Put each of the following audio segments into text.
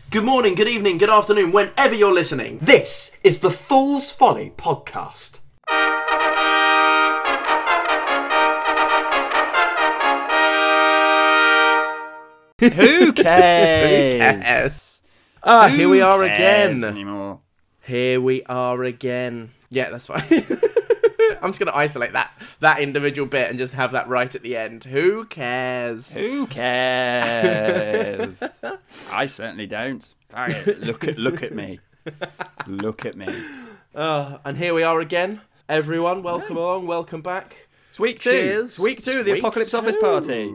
Good morning, good evening, good afternoon, whenever you're listening. This is the Fool's Folly podcast. Who cares? Here we are again. Anymore? Here we are again. Yeah, that's fine. I'm just going to isolate that individual bit and just have that right at the end. Who cares? Who cares? I certainly don't. Look at me. Look at me. And here we are again. Everyone, welcome along, welcome back. It's week two. Cheers. It's week two of the Apocalypse Office Party.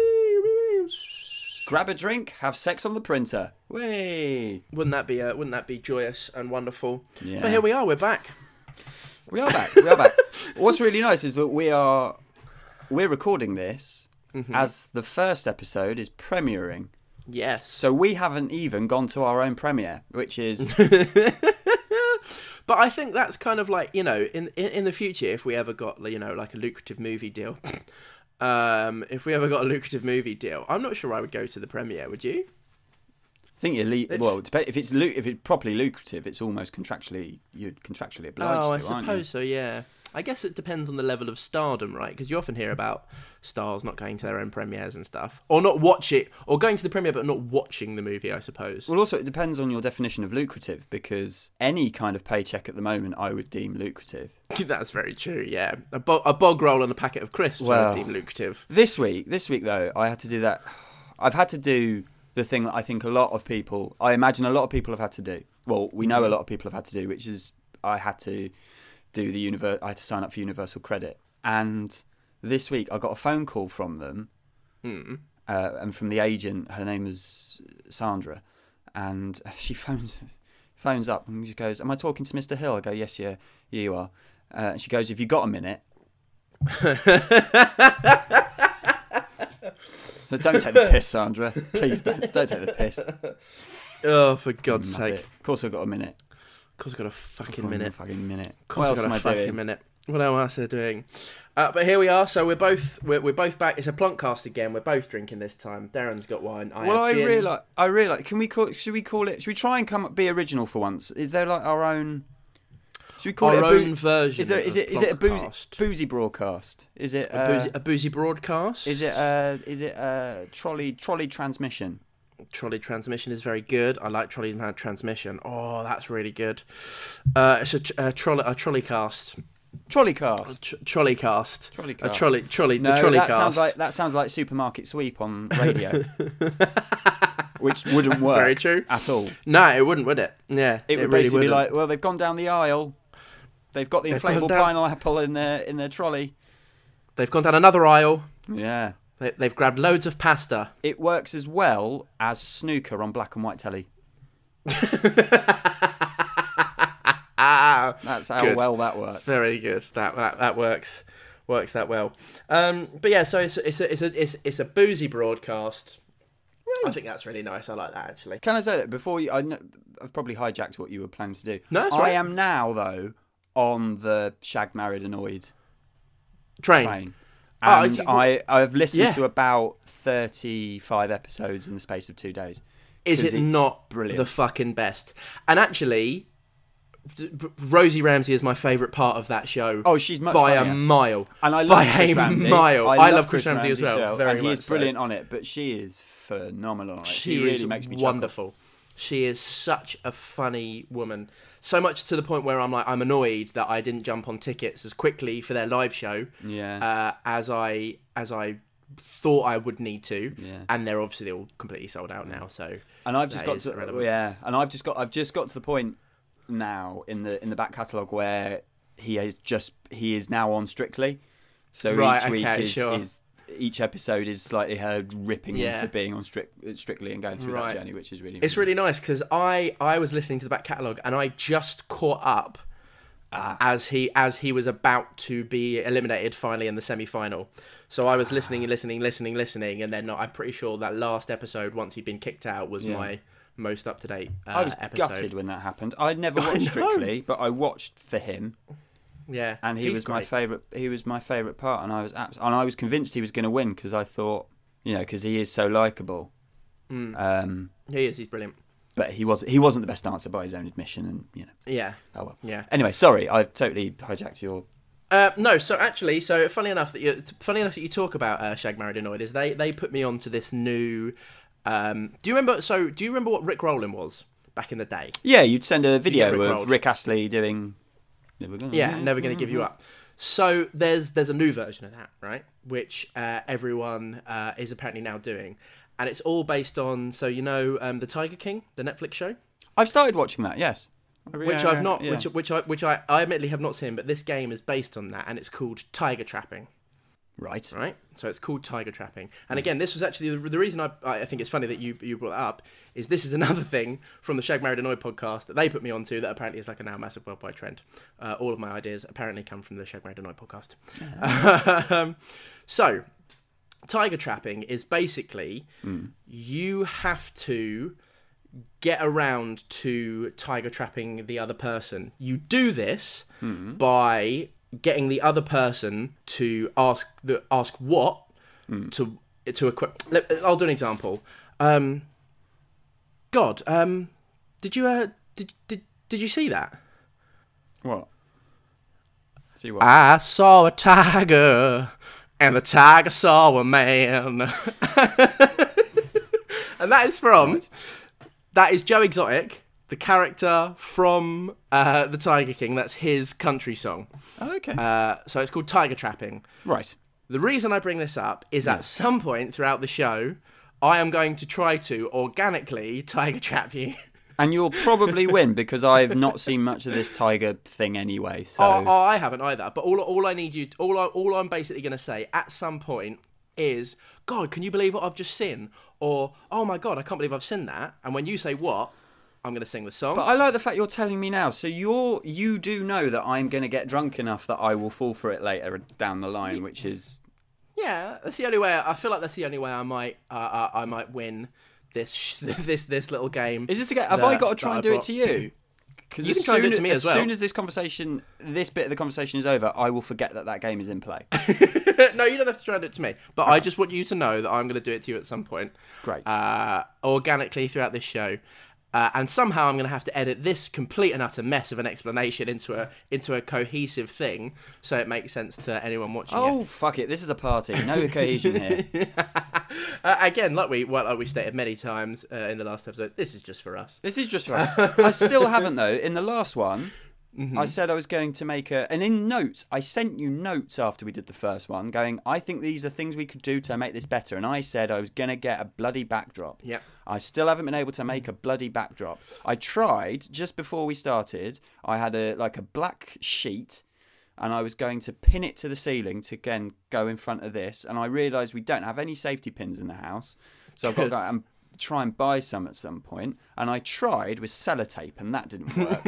Grab a drink, have sex on the printer. Whee! Wouldn't that be joyous and wonderful? Yeah. But here we are, we're back. We are back. What's really nice is that we're recording this as the first episode is premiering. Yes. So we haven't even gone to our own premiere, which is... But I think that's kind of like, in the future, if we ever got, like a lucrative movie deal, I'm not sure I would go to the premiere, would you? I think if it's properly lucrative, it's almost you're contractually obliged to, I aren't suppose you? so, yeah. I guess it depends on the level of stardom, right? Because you often hear about stars not going to their own premieres and stuff. Or not watch it, or going to the premiere but not watching the movie, I suppose. Well, also, it depends on your definition of lucrative, because any kind of paycheck at the moment I would deem lucrative. That's very true, yeah. A bog roll and a packet of crisps I would deem lucrative. This week, though, I had to do that. I've had to do the thing that I think I imagine a lot of people have had to do. Well, we know a lot of people have had to do, which is I had to sign up for Universal Credit. And this week I got a phone call from them, and from the agent. Her name is Sandra, and she phones up and she goes, "Am I talking to Mr. Hill?" I go, "Yes, yeah, you are." And she goes, "Have you got a minute?" So don't take the piss, Sandra. Please don't take the piss. Oh, for God's sake! Of course I've got a minute. Of course I've got a fucking minute. What else am I doing? What else am I doing? But here we are. So we're both back. It's a Plunkcast again. We're both drinking this time. Darren's got wine. I realise. Should we call it? Should we try and be original for once? Is there like our own? Should we call our it own version? Is it a boozy broadcast? Is it a boozy broadcast? Is it a trolley transmission? Trolley transmission is very good. I like trolley transmission. Oh, that's really good. It's a trolley cast. Trolley cast. Trolley cast. Trolley A cast. trolley. No, the trolley that cast. that sounds like Supermarket Sweep on radio, which wouldn't work. Very true. At all. No, it wouldn't, would it? Yeah, it would really basically wouldn't. be like, well, they've gone down the aisle. They've got the inflatable pineapple in their trolley. They've gone down another aisle. Yeah. They've grabbed loads of pasta. It works as well as snooker on black and white telly. That's how well that works. Very good. That works that well. But yeah, so it's a boozy broadcast. I think that's really nice. I like that, actually. Can I say that before you? I've probably hijacked what you were planning to do. No, that's right. I am now though on the Shag, Married, Annoyed train. And I've listened to about 35 episodes in the space of 2 days. Is it not brilliant? The fucking best? And actually, Rosie Ramsey is my favourite part of that show. Oh, she's much by funnier. A mile. And I love Chris Ramsey. I love Chris Ramsey as well. And he is brilliant on it, but she is phenomenal on it. She really makes me wonderful. Chuckle. She is such a funny woman. So much to the point where I'm annoyed that I didn't jump on tickets as quickly for their live show as I thought I would need to. Yeah. And they're all completely sold out now. So and I've just got to the point now in the back catalogue where he is now on Strictly. So each week each episode is slightly her ripping him for being on Strictly and going through that journey, which is really, it's really nice because I was listening to the back catalogue and I just caught up as he was about to be eliminated finally in the semi-final. So I was listening, and then I'm pretty sure that last episode, once he'd been kicked out, was my most up to date episode. I was gutted when that happened. I'd never watched Strictly, but I watched for him. Yeah, and he was great. My favourite. He was my favourite part, and I was convinced he was going to win because I thought, because he is so likeable. He is. He's brilliant. But he wasn't the best dancer by his own admission, and Yeah. Oh well. Yeah. Anyway, sorry, I've totally hijacked your. No, so actually, funny enough that you talk about Shag Married Annoyed is they put me onto this new. Do you remember what Rick Rowland was back in the day? Yeah, you'd send a video Rick of Rolled. Rick Astley doing. Never Gonna Give You Up. So there's a new version of that, right? Which everyone is apparently now doing, and it's all based on the Tiger King, the Netflix show. I've started watching that. Yes. Which I've not, which I admittedly have not seen, but this game is based on that, and it's called Tiger Trapping. Right. So it's called Tiger Trapping, and again, this was actually the reason I think it's funny that you brought that up is this is another thing from the Shag Married Annoyed podcast that they put me onto that apparently is like a now massive worldwide trend. All of my ideas apparently come from the Shag Married Annoyed podcast. Yeah. So, Tiger Trapping is basically you have to get around to tiger trapping the other person. You do this by getting the other person to ask what to equip. I'll do an example. Did you see that? What? See what? I saw a tiger, and the tiger saw a man. And that is from. Right. That is Joe Exotic, the character from The Tiger King. That's his country song. Oh, okay. So it's called Tiger Trapping. Right. The reason I bring this up is at some point throughout the show, I am going to try to organically tiger trap you. And you'll probably win because I've not seen much of this tiger thing anyway. So I haven't either. But all I'm basically going to say at some point is, God, can you believe what I've just seen? Or, oh my God, I can't believe I've seen that. And when you say what, I'm going to sing the song. But I like the fact you're telling me now. So you do know that I'm going to get drunk enough that I will fall for it later down the line, which is... Yeah, that's the only way. I feel like that's the only way I might win this little game. Is this a game? Have I got to try and do it to you? Because you can try and do it to me as well. As soon as this bit of the conversation is over, I will forget that game is in play. No, you don't have to try and do it to me. But I just want you to know that I'm going to do it to you at some point. Great. Organically throughout this show. And somehow I'm going to have to edit this complete and utter mess of an explanation into a cohesive thing, so it makes sense to anyone watching it. Oh, fuck it. This is a party. No cohesion here. Again, like we stated many times in the last episode, this is just for us. This is just for us. I still haven't, though. In the last one, I said I was going to make and in notes, I sent you notes after we did the first one, going, I think these are things we could do to make this better. And I said I was going to get a bloody backdrop. Yeah. I still haven't been able to make a bloody backdrop. I tried just before we started. I had a black sheet, and I was going to pin it to the ceiling to again go in front of this. And I realised we don't have any safety pins in the house, so I've got to go out and try and buy some at some point. And I tried with sellotape, and that didn't work.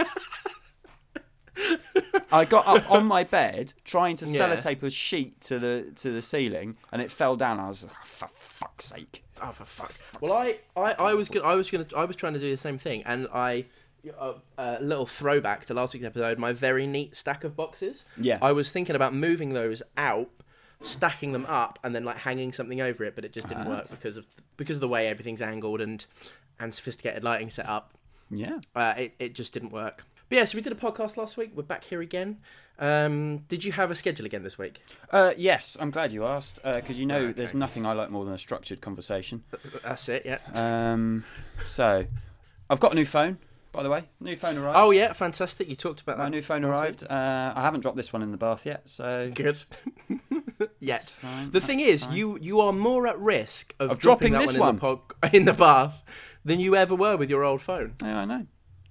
I got up on my bed trying to sellotape a sheet to the ceiling, and it fell down. I was like, oh, for fuck's sake! Oh, for fuck! Well, I was trying to do the same thing, and a little throwback to last week's episode. My very neat stack of boxes. Yeah. I was thinking about moving those out, stacking them up, and then like hanging something over it, but it just didn't work because of the way everything's angled and sophisticated lighting set up. Yeah. It just didn't work. But yeah, so we did a podcast last week. We're back here again. Did you have a schedule again this week? Yes, I'm glad you asked, because there's nothing I like more than a structured conversation. That's it, yeah. So, I've got a new phone, by the way. New phone arrived. Oh yeah, fantastic. You talked about that. My new phone arrived. I haven't dropped this one in the bath yet, so... Good. Yet. The thing is, you are more at risk of dropping that this one in the bath than you ever were with your old phone. Yeah, I know.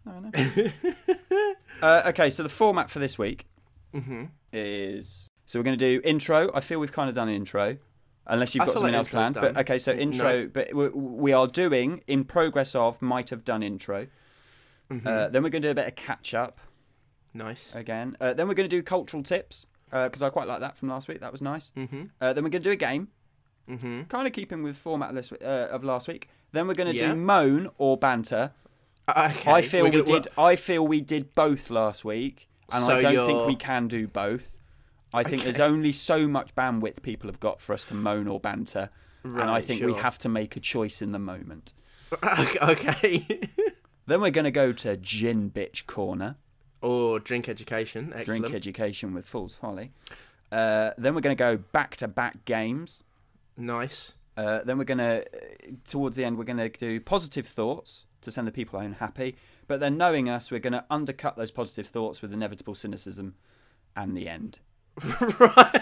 Okay, so the format for this week is... So we're going to do intro. I feel we've kind of done an intro, unless you've got something else planned. Done. But okay, so intro. No. But we are doing, in progress of, might have done intro. Then we're going to do a bit of catch-up. Nice. Again. Then we're going to do cultural tips, because I quite like that from last week. That was nice. Then we're going to do a game. Kind of keeping with format of last week. Then we're going to do moan or banter. Okay. I feel we did both last week, and so I don't think we can do both. I think there's only so much bandwidth people have got for us to moan or banter, and I think we have to make a choice in the moment. Okay. Then we're going to go to Gin Bitch Corner. Or Drink Education. Excellent. Drink Education with Fool's Folly. Then we're going to go back-to-back games. Nice. Then we're going to, towards the end, we're going to do positive thoughts to send the people home happy. But then, knowing us, we're going to undercut those positive thoughts with inevitable cynicism and the end. Right.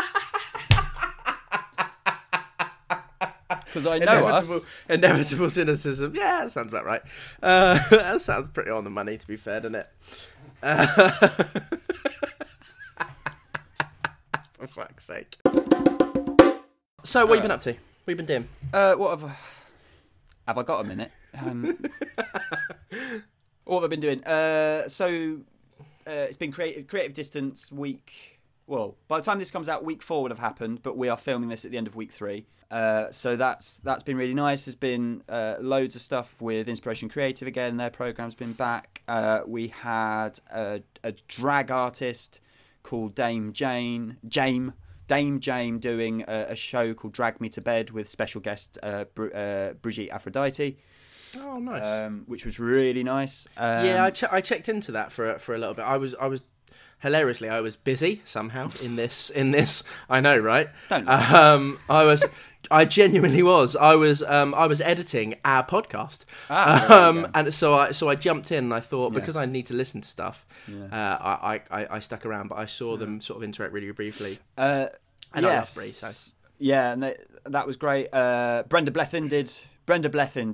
Because I know us. Inevitable cynicism. Yeah, that sounds about right. That sounds pretty on the money, to be fair, doesn't it? For fuck's sake. So, what have you been up to? What have you been doing? What have I got a minute? What have I been doing? It's been creative distance week. Well, by the time this comes out, week 4 would have happened, but we are filming this at the end of week 3. So that's been really nice. There's been loads of stuff with Inspiration Creative again. Their program's been back. We had a drag artist called Dame Jane doing a show called Drag Me to Bed with special guest Brigitte Aphrodite. Oh, nice. Which was really nice. Yeah, I checked into that for a little bit. I was hilariously, I was busy somehow in this. I know, right? Don't. I genuinely was. I was editing our podcast, and so I jumped in and I thought, because I need to listen to stuff, I stuck around, but I saw them sort of interact really briefly. And I love Brie, so. Yeah, and that was great. Brenda Blethyn did. Brenda Blethyn.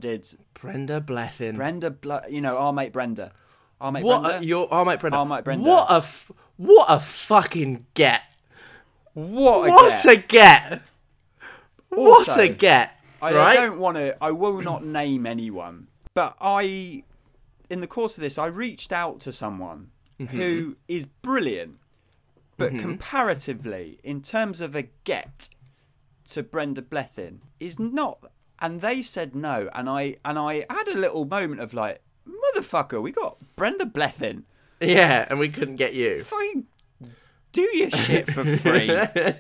Our mate Brenda. Our mate Brenda. What a fucking get. What a get. Also, what a get. I will not name anyone, but in the course of this, I reached out to someone who is brilliant, but comparatively, in terms of a get to Brenda Blethyn, is not. And they said no, and I had a little moment of like, motherfucker, we got Brenda Blethyn. Yeah, and we couldn't get you. Fucking do your shit for free.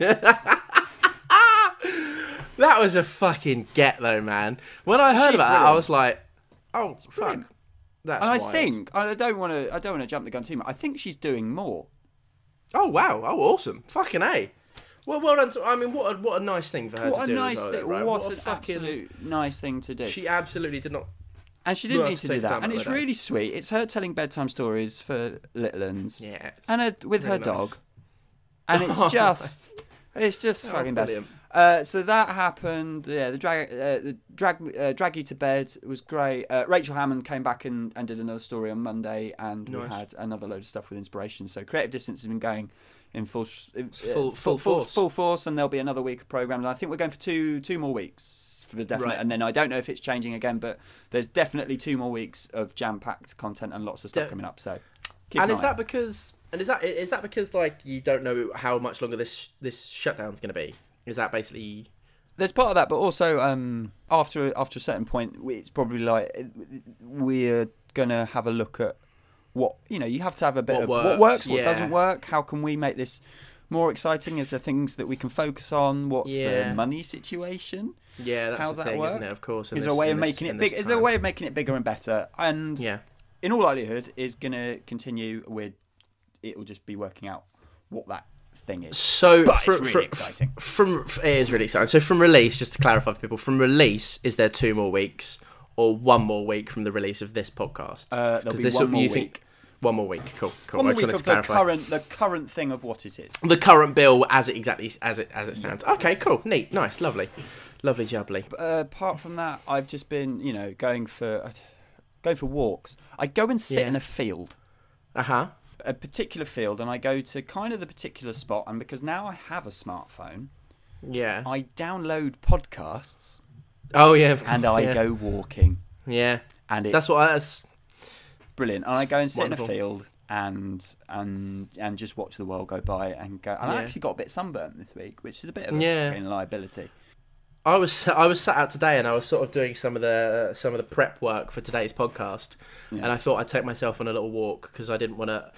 That was a fucking get though, man. When I heard about that, I was like, "Oh, fuck!" That's and wild. I think I don't want to jump the gun too much. I think she's doing more. Oh wow! Oh, awesome! Fucking A. Well done. What a nice thing for her to do. What a nice thing! Right? What an absolute nice thing to do. She absolutely did not. And she didn't need to do that. And it's really sweet. It's her telling bedtime stories for little uns. Yeah. And with her dog. And it's just fucking brilliant. So that happened. Yeah, the drag you to bed was great. Rachel Hammond came back and did another story on Monday, and we had another load of stuff with Inspiration. So Creative Distance has been going in full force, and there'll be another week of programs. And I think we're going for two more weeks for the definite. Right. And then I don't know if it's changing again, but there's definitely 2 more weeks of jam-packed content and lots of stuff coming up. So, is that because like you don't know how much longer this shutdown's going to be? Is that basically? There's part of that, but also after a certain point, it's probably like we're gonna have a look at what you have to have a bit of what works, what doesn't work. How can we make this more exciting? Is there things that we can focus on? What's the money situation? Yeah, that's how's the that thing, work? isn't it? Of course. Is there a way of making it big? Is there a way of making it bigger and better? And in all likelihood, is gonna continue with. It will just be working out what that thing is. So but it's really exciting. It is really exciting. So from release, just to clarify for people, from release, is there 2 more weeks or 1 more week from the release of this podcast? There'll be 1 more week. 1 more week. Cool. 1 more week of the current thing of what it is. The current bill as it stands. Okay, cool, neat, nice, lovely jubbly. Apart from that, I've just been going for walks. I go and sit in a field. A particular field, and I go to kind of the particular spot, and because now I have a smartphone, I download podcasts. Oh yeah, of course, and I go walking. Yeah, and that's brilliant. And I go and sit in a field and just watch the world go by and go. And I actually got a bit sunburnt this week, which is a bit of a liability. I was sat out today, and I was sort of doing some of the prep work for today's podcast, and I thought I'd take myself on a little walk because I didn't want to.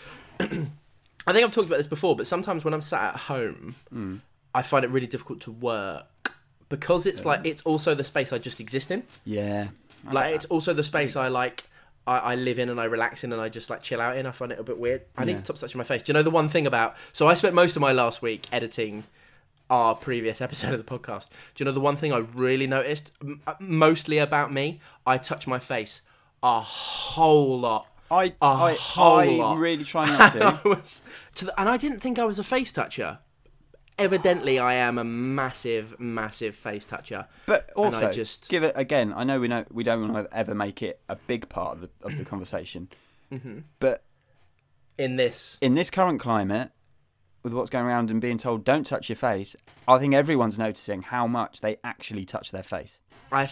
I think I've talked about this before, but sometimes when I'm sat at home, I find it really difficult to work because it's like it's also the space I just exist in. Yeah. Like, it's also the space I like. I live in and I relax in and I just like chill out in. I find it a bit weird. I need to stop touching my face. Do you know the one thing about... So I spent most of my last week editing our previous episode of the podcast. Do you know the one thing I really noticed, mostly about me? I touch my face a whole lot. I'm really trying not to. And I didn't think I was a face toucher. Evidently, I am a massive, massive face toucher. But also, I just give it again. I know we don't want to ever make it a big part of the conversation, but in this current climate, with what's going around and being told don't touch your face, I think everyone's noticing how much they actually touch their face.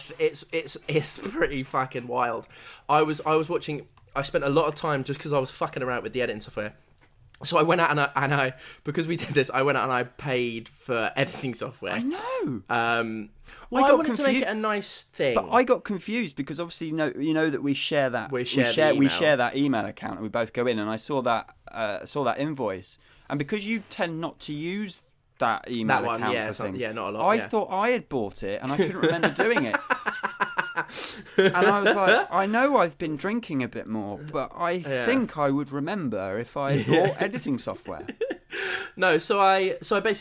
It's pretty fucking wild. I was watching. I spent a lot of time just because I was fucking around with the editing software. So I went out and I because we did this, I went out and I paid for editing software. I know. I wanted to make it a nice thing. But I got confused because obviously you know that we share that we share that email account and we both go in, and I saw that invoice, and because you tend not to use that email account for things, not a lot. I thought I had bought it and I couldn't remember doing it. And I was like, I know I've been drinking a bit more, but I think I would remember if I bought editing software. No, so I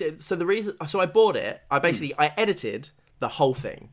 bought it. I edited the whole thing,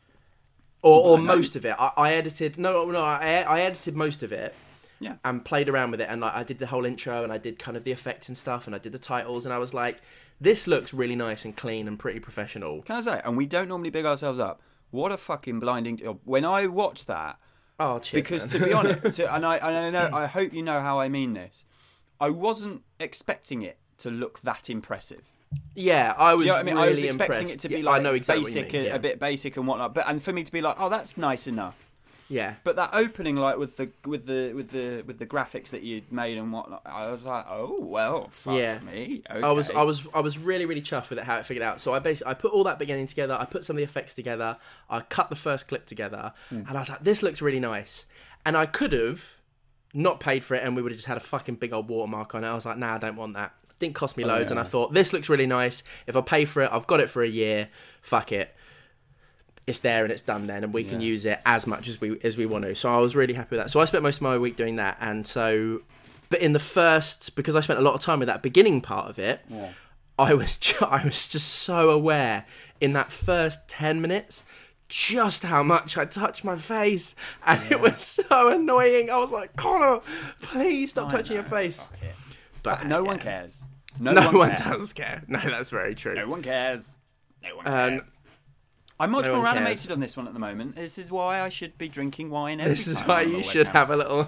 or most of it. I edited I edited most of it. Yeah. And played around with it, and like I did the whole intro, and I did kind of the effects and stuff, and I did the titles, and I was like, this looks really nice and clean and pretty professional. Can I say? And we don't normally big ourselves up. What a fucking blinding job. When I watched that... Oh, cheers, because, man. To be honest, and I know, I hope you know how I mean this, I wasn't expecting it to look that impressive. Yeah, I was really I was expecting impressed. it to be like I know exactly basic, what you mean, a bit basic and whatnot, and for me to be like, oh, that's nice enough. Yeah. But that opening, like with the graphics that you'd made and whatnot, I was like, oh well, fuck me. Okay. I was really, really chuffed with it, how it figured out. So I put all that beginning together. I put some of the effects together. I cut the first clip together, and I was like, this looks really nice. And I could have not paid for it, and we would have just had a fucking big old watermark on it. I was like, nah, I don't want that. It didn't cost me loads, and I thought this looks really nice. If I pay for it, I've got it for a year. Fuck it. It's there and it's done then, and we can use it as much as we want to. So I was really happy with that. So I spent most of my week doing that, and so, but in the first, because I spent a lot of time with that beginning part of it, I was just so aware in that first 10 minutes just how much I touched my face, and it was so annoying. I was like, Connor, please stop touching your face. But no one cares. No one does care. No, that's very true. No one cares. No one cares. I'm much more animated on this one at the moment. This is why I should be drinking wine every time. This is why you should have a little...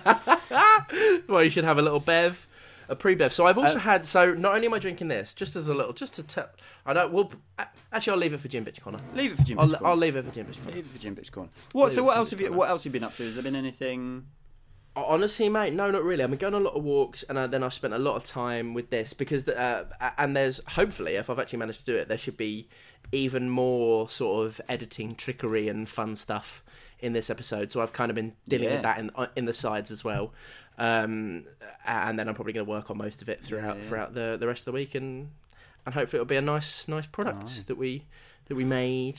Well, you should have a little bev, a pre-bev. So I've also had... So not only am I drinking this, just as a little... Just to tell... I know... Well, actually, I'll leave it for Gin Bitch Corner. Leave it for Gin Bitch Corner. I'll leave it for Gin Bitch Corner. Leave it for Gin Bitch Corner. What else have you been up to? Has there been anything... Honestly, mate, no, not really. I've been going on a lot of walks, and then I've spent a lot of time with this because, and there's hopefully, if I've actually managed to do it, there should be even more sort of editing trickery and fun stuff in this episode. So I've kind of been dealing with that in the sides as well, and then I'm probably going to work on most of it throughout the rest of the week, and hopefully it'll be a nice product that we made.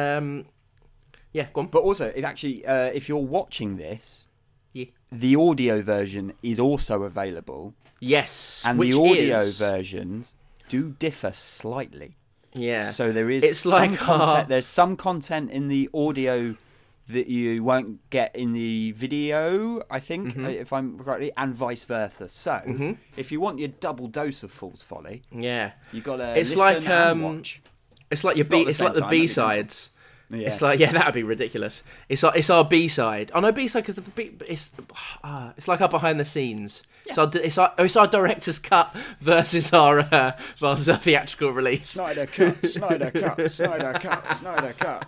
Yeah, go on. But also, it actually, if you're watching this. The audio version is also available. Yes, and the audio versions do differ slightly. Yeah, so there is there's some content in the audio that you won't get in the video, I think, if I'm correctly, and vice versa. So if you want your double dose of Fool's Folly, you got to listen and watch. It's like the B-sides. Yeah. It's like that'd be ridiculous. It's our B-side. Oh no, B-side because it's like our behind the scenes. Yeah. So it's our director's cut versus our theatrical release. Snyder cut, Snyder cut, Snyder cut, Snyder cut.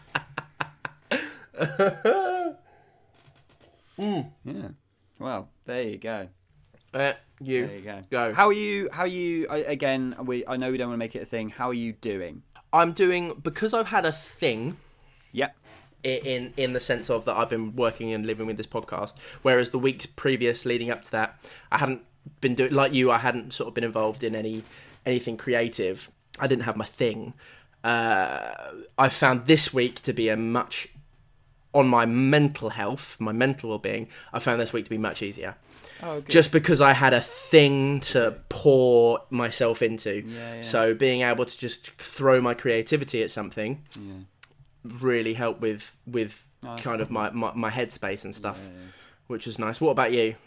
Yeah. Well, there you go. There you go. How are you? Again, I know we don't want to make it a thing. How are you doing? I'm doing, because I've had a thing. Yep. In the sense of that I've been working and living with this podcast, whereas the weeks previous leading up to that, I hadn't been doing, like you, I hadn't sort of been involved in anything creative. I didn't have my thing. I found this week to be a much on my mental health, my mental well-being, I found this week to be much easier. Oh, good. Just because I had a thing to pour myself into. Yeah. So being able to just throw my creativity at something really helped with kind of my headspace and stuff, which was nice. What about you?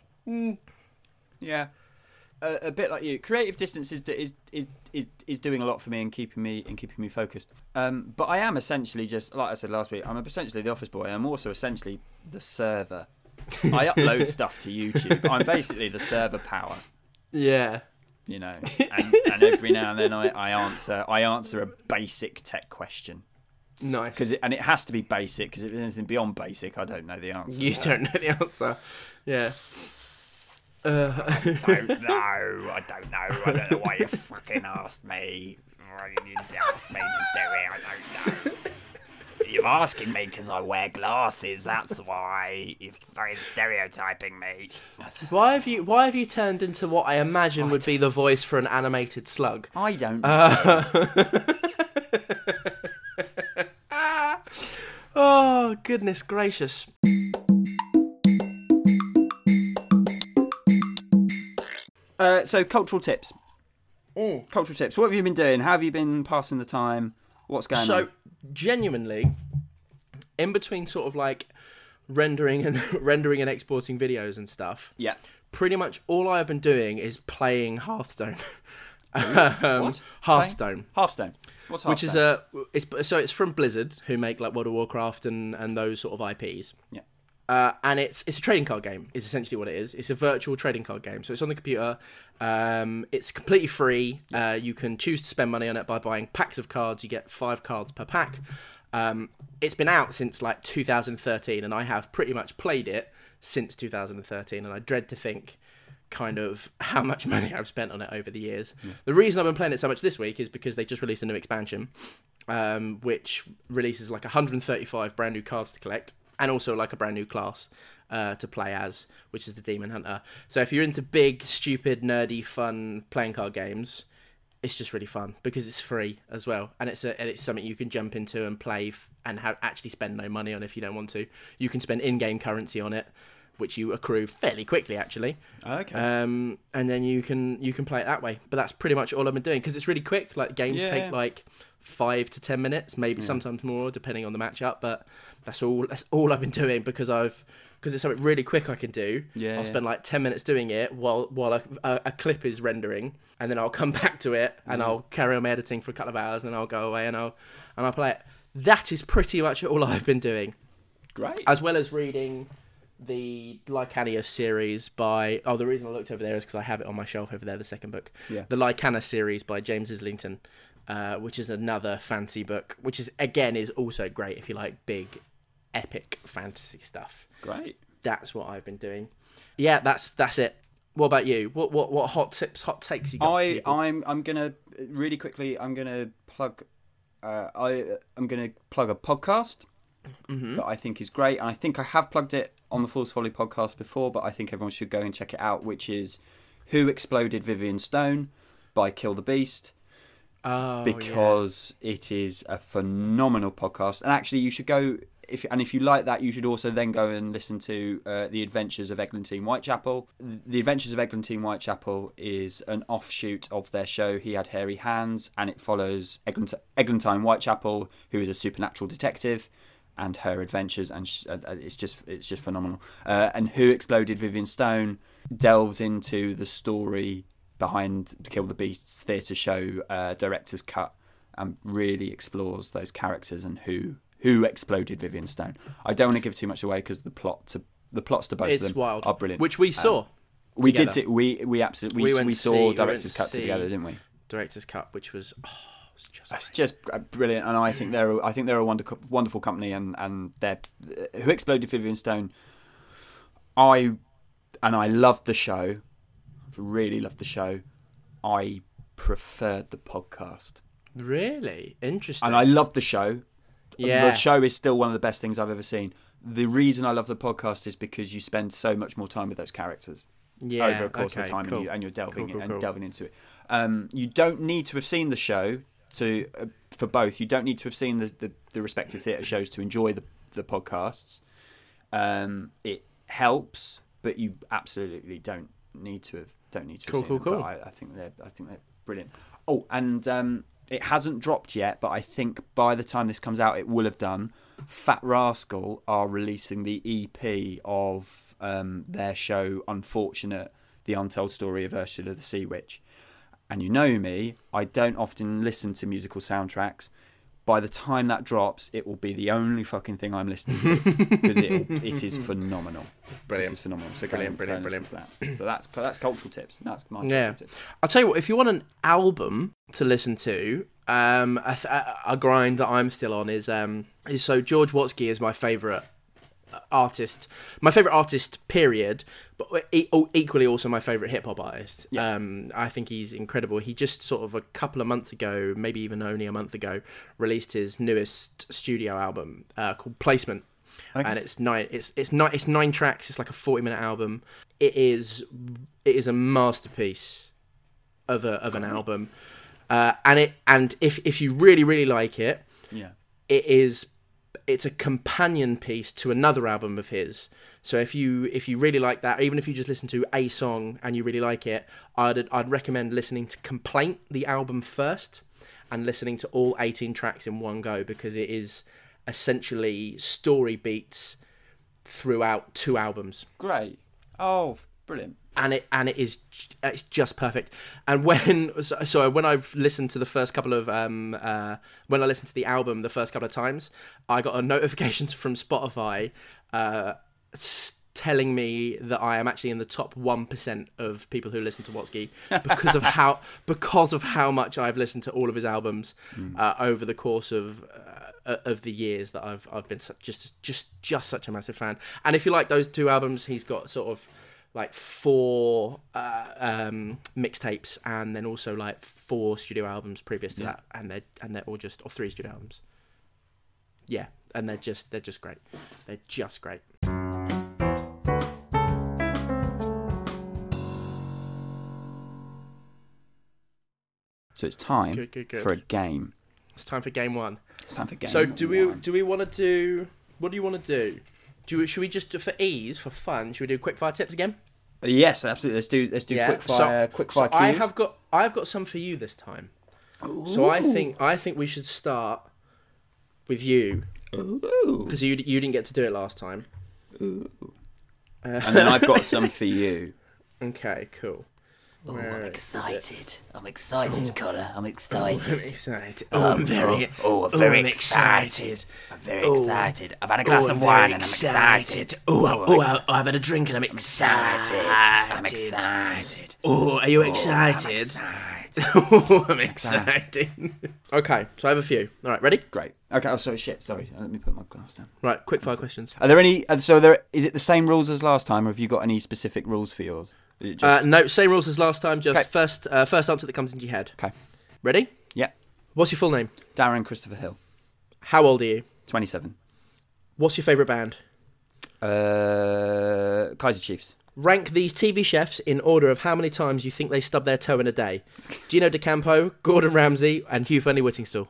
Yeah, a bit like you. Creative distance is doing a lot for me and keeping me focused. But I am essentially just, like I said last week, I'm essentially the office boy. I'm also essentially the server. I upload stuff to YouTube. I'm basically the server power. Yeah. You know, and every now and then I answer a basic tech question. Nice. And it has to be basic, because if there's anything beyond basic, I don't know the answer. You don't know the answer. Yeah. I don't know. I don't know why you fucking asked me. You asked me to do it. I don't know. You're asking me because I wear glasses. That's why you're very stereotyping me. Why have you turned into what I imagine would be the voice for an animated slug? I don't know. Oh, goodness gracious. So cultural tips. Cultural tips. What have you been doing? How have you been passing the time? What's going on? So, genuinely, in between sort of like rendering and exporting videos and stuff, yeah, pretty much all I've been doing is playing Hearthstone. What? Hearthstone. Hearthstone. What's Hearthstone? Which is it's from Blizzard, who make like World of Warcraft and those sort of IPs. Yeah. And it's a trading card game, is essentially what it is. It's a virtual trading card game. So it's on the computer. It's completely free. You can choose to spend money on it by buying packs of cards. You get 5 cards per pack. It's been out since like 2013, and I have pretty much played it since 2013, and I dread to think kind of how much money I've spent on it over the years. Yeah. The reason I've been playing it so much this week is because they just released a new expansion, which releases like 135 brand new cards to collect, and also like a brand new class to play as, which is the Demon Hunter. So if you're into big, stupid, nerdy, fun playing card games, it's just really fun because it's free as well, and it's something you can jump into and play and actually spend no money on if you don't want to. You can spend in-game currency on it, which you accrue fairly quickly actually. Okay. And then you can play it that way. But that's pretty much all I've been doing because it's really quick. Like games take like 5 to 10 minutes, maybe sometimes more, depending on the matchup. But that's all I've been doing because it's something really quick I can do. I'll spend like 10 minutes doing it while a clip is rendering, and then I'll come back to it and I'll carry on my editing for a couple of hours, and then I'll go away and I'll play it. That is pretty much all I've been doing. Great. As well as reading the Lycania series by... Oh, the reason I looked over there is because I have it on my shelf over there, the second book. Yeah. The Lycana series by James Islington, which is another fantasy book, which is also great if you like big, epic fantasy stuff. Great. That's what I've been doing. Yeah, that's it. What about you? What hot tips, hot takes you got? I'm gonna really quickly. I'm gonna plug. I'm gonna plug a podcast that I think is great, and I think I have plugged it on the Fool's Folly podcast before, but I think everyone should go and check it out. Which is Who Exploded Vivian Stone by Kill the Beast. Because it is a phenomenal podcast, and actually you should go. If you like that, you should also then go and listen to The Adventures of Eglantine Whitechapel. The Adventures of Eglantine Whitechapel is an offshoot of their show He Had Hairy Hands, and it follows Eglantine Whitechapel, who is a supernatural detective, and her adventures, and it's just phenomenal. And Who Exploded Vivian Stone delves into the story behind Kill the Beast's theatre show director's cut, and really explores those characters and who exploded Vivian Stone. I don't want to give too much away because the plots to both of them wild. are brilliant. Which we saw. We did see. We absolutely saw director's cut together, didn't we? Director's cut, which was it's just brilliant, and I think they're a wonderful company, and they're Who Exploded Vivian Stone. I loved the show. Really loved the show. I preferred the podcast. Really interesting. And I loved the show. Yeah. The show is still one of the best things I've ever seen. The reason I love the podcast is because you spend so much more time with those characters over a course of time, and you're delving into it. You don't need to have seen the show for both. You don't need to have seen the respective theatre shows to enjoy the podcasts. It helps, but you absolutely don't need to have Cool. seen them. But I think they're brilliant. Oh, and it hasn't dropped yet, but I think by the time this comes out, it will have done. Fat Rascal are releasing the EP of their show Unfortunate, The Untold Story of Ursula the Sea Witch. And you know me, I don't often listen to musical soundtracks. By the time that drops, it will be the only fucking thing I'm listening to, because it is phenomenal. Brilliant. It is phenomenal. So Brilliant. go and listen to that. So that's cultural tips. That's my cultural tips. I'll tell you what, if you want an album to listen to, a grind that I'm still on is so George Watsky is my favourite artist, period, but equally also my favourite hip hop artist. Yeah. I think he's incredible. He just sort of a couple of months ago, maybe even only a month ago, released his newest studio album called Placement. Okay. And it's 9 tracks. It's like a 40-minute album. It is a masterpiece of an album. And if you really, really like it, Yeah. it's a companion piece to another album of his. So if you really like that, even if you just listen to a song and you really like it, I'd recommend listening to Complaint, the album, first, and listening to all 18 tracks in one go, because it is essentially story beats throughout 2 albums. Great. Oh, brilliant. And it's just perfect. And when I've listened to the first couple of when I listened to the album the first couple of times, I got a notification from Spotify telling me that I am actually in the top 1% of people who listen to Watsky because of how much I've listened to all of his albums over the course of the years that I've been just such a massive fan. And if you like those 2 albums, he's got sort of like 4 mixtapes, and then also like 4 studio albums previous to that, and they're all just, or 3 studio albums. Yeah, and they're just great. They're just great. So it's time Good. for a game. It's time for game 1. It's time for game. So do we want to do? What do you want to do? Should we just, for ease, for fun, should we do quick fire tips again? Yes, absolutely. Let's do quick fire cues. I've got some for you this time. Ooh. So I think we should start with you, because you didn't get to do it last time. Ooh. And then I've got some for you. Okay, cool. Oh, I'm excited. I'm excited, Connor. I'm excited. I'm excited. I'm very excited. I'm very excited. I've had a glass of wine and I'm excited. I've had a drink and I'm excited. I'm excited. Oh, are you excited? I'm excited. Okay, so I have a few. All right, ready? Great. Okay. Oh, sorry. Let me put my glass down. Right, quick fire questions. Are there any? Is it the same rules as last time, or have you got any specific rules for yours? Is it just... No, same rules as last time. Just first answer that comes into your head. Okay. Ready? Yeah. What's your full name? Darren Christopher Hill. How old are you? 27. What's your favourite band? Kaiser Chiefs. Rank these TV chefs in order of how many times you think they stub their toe in a day. Gino D'Acampo, Gordon Ramsay, and Hugh Fernie-Whittingstall.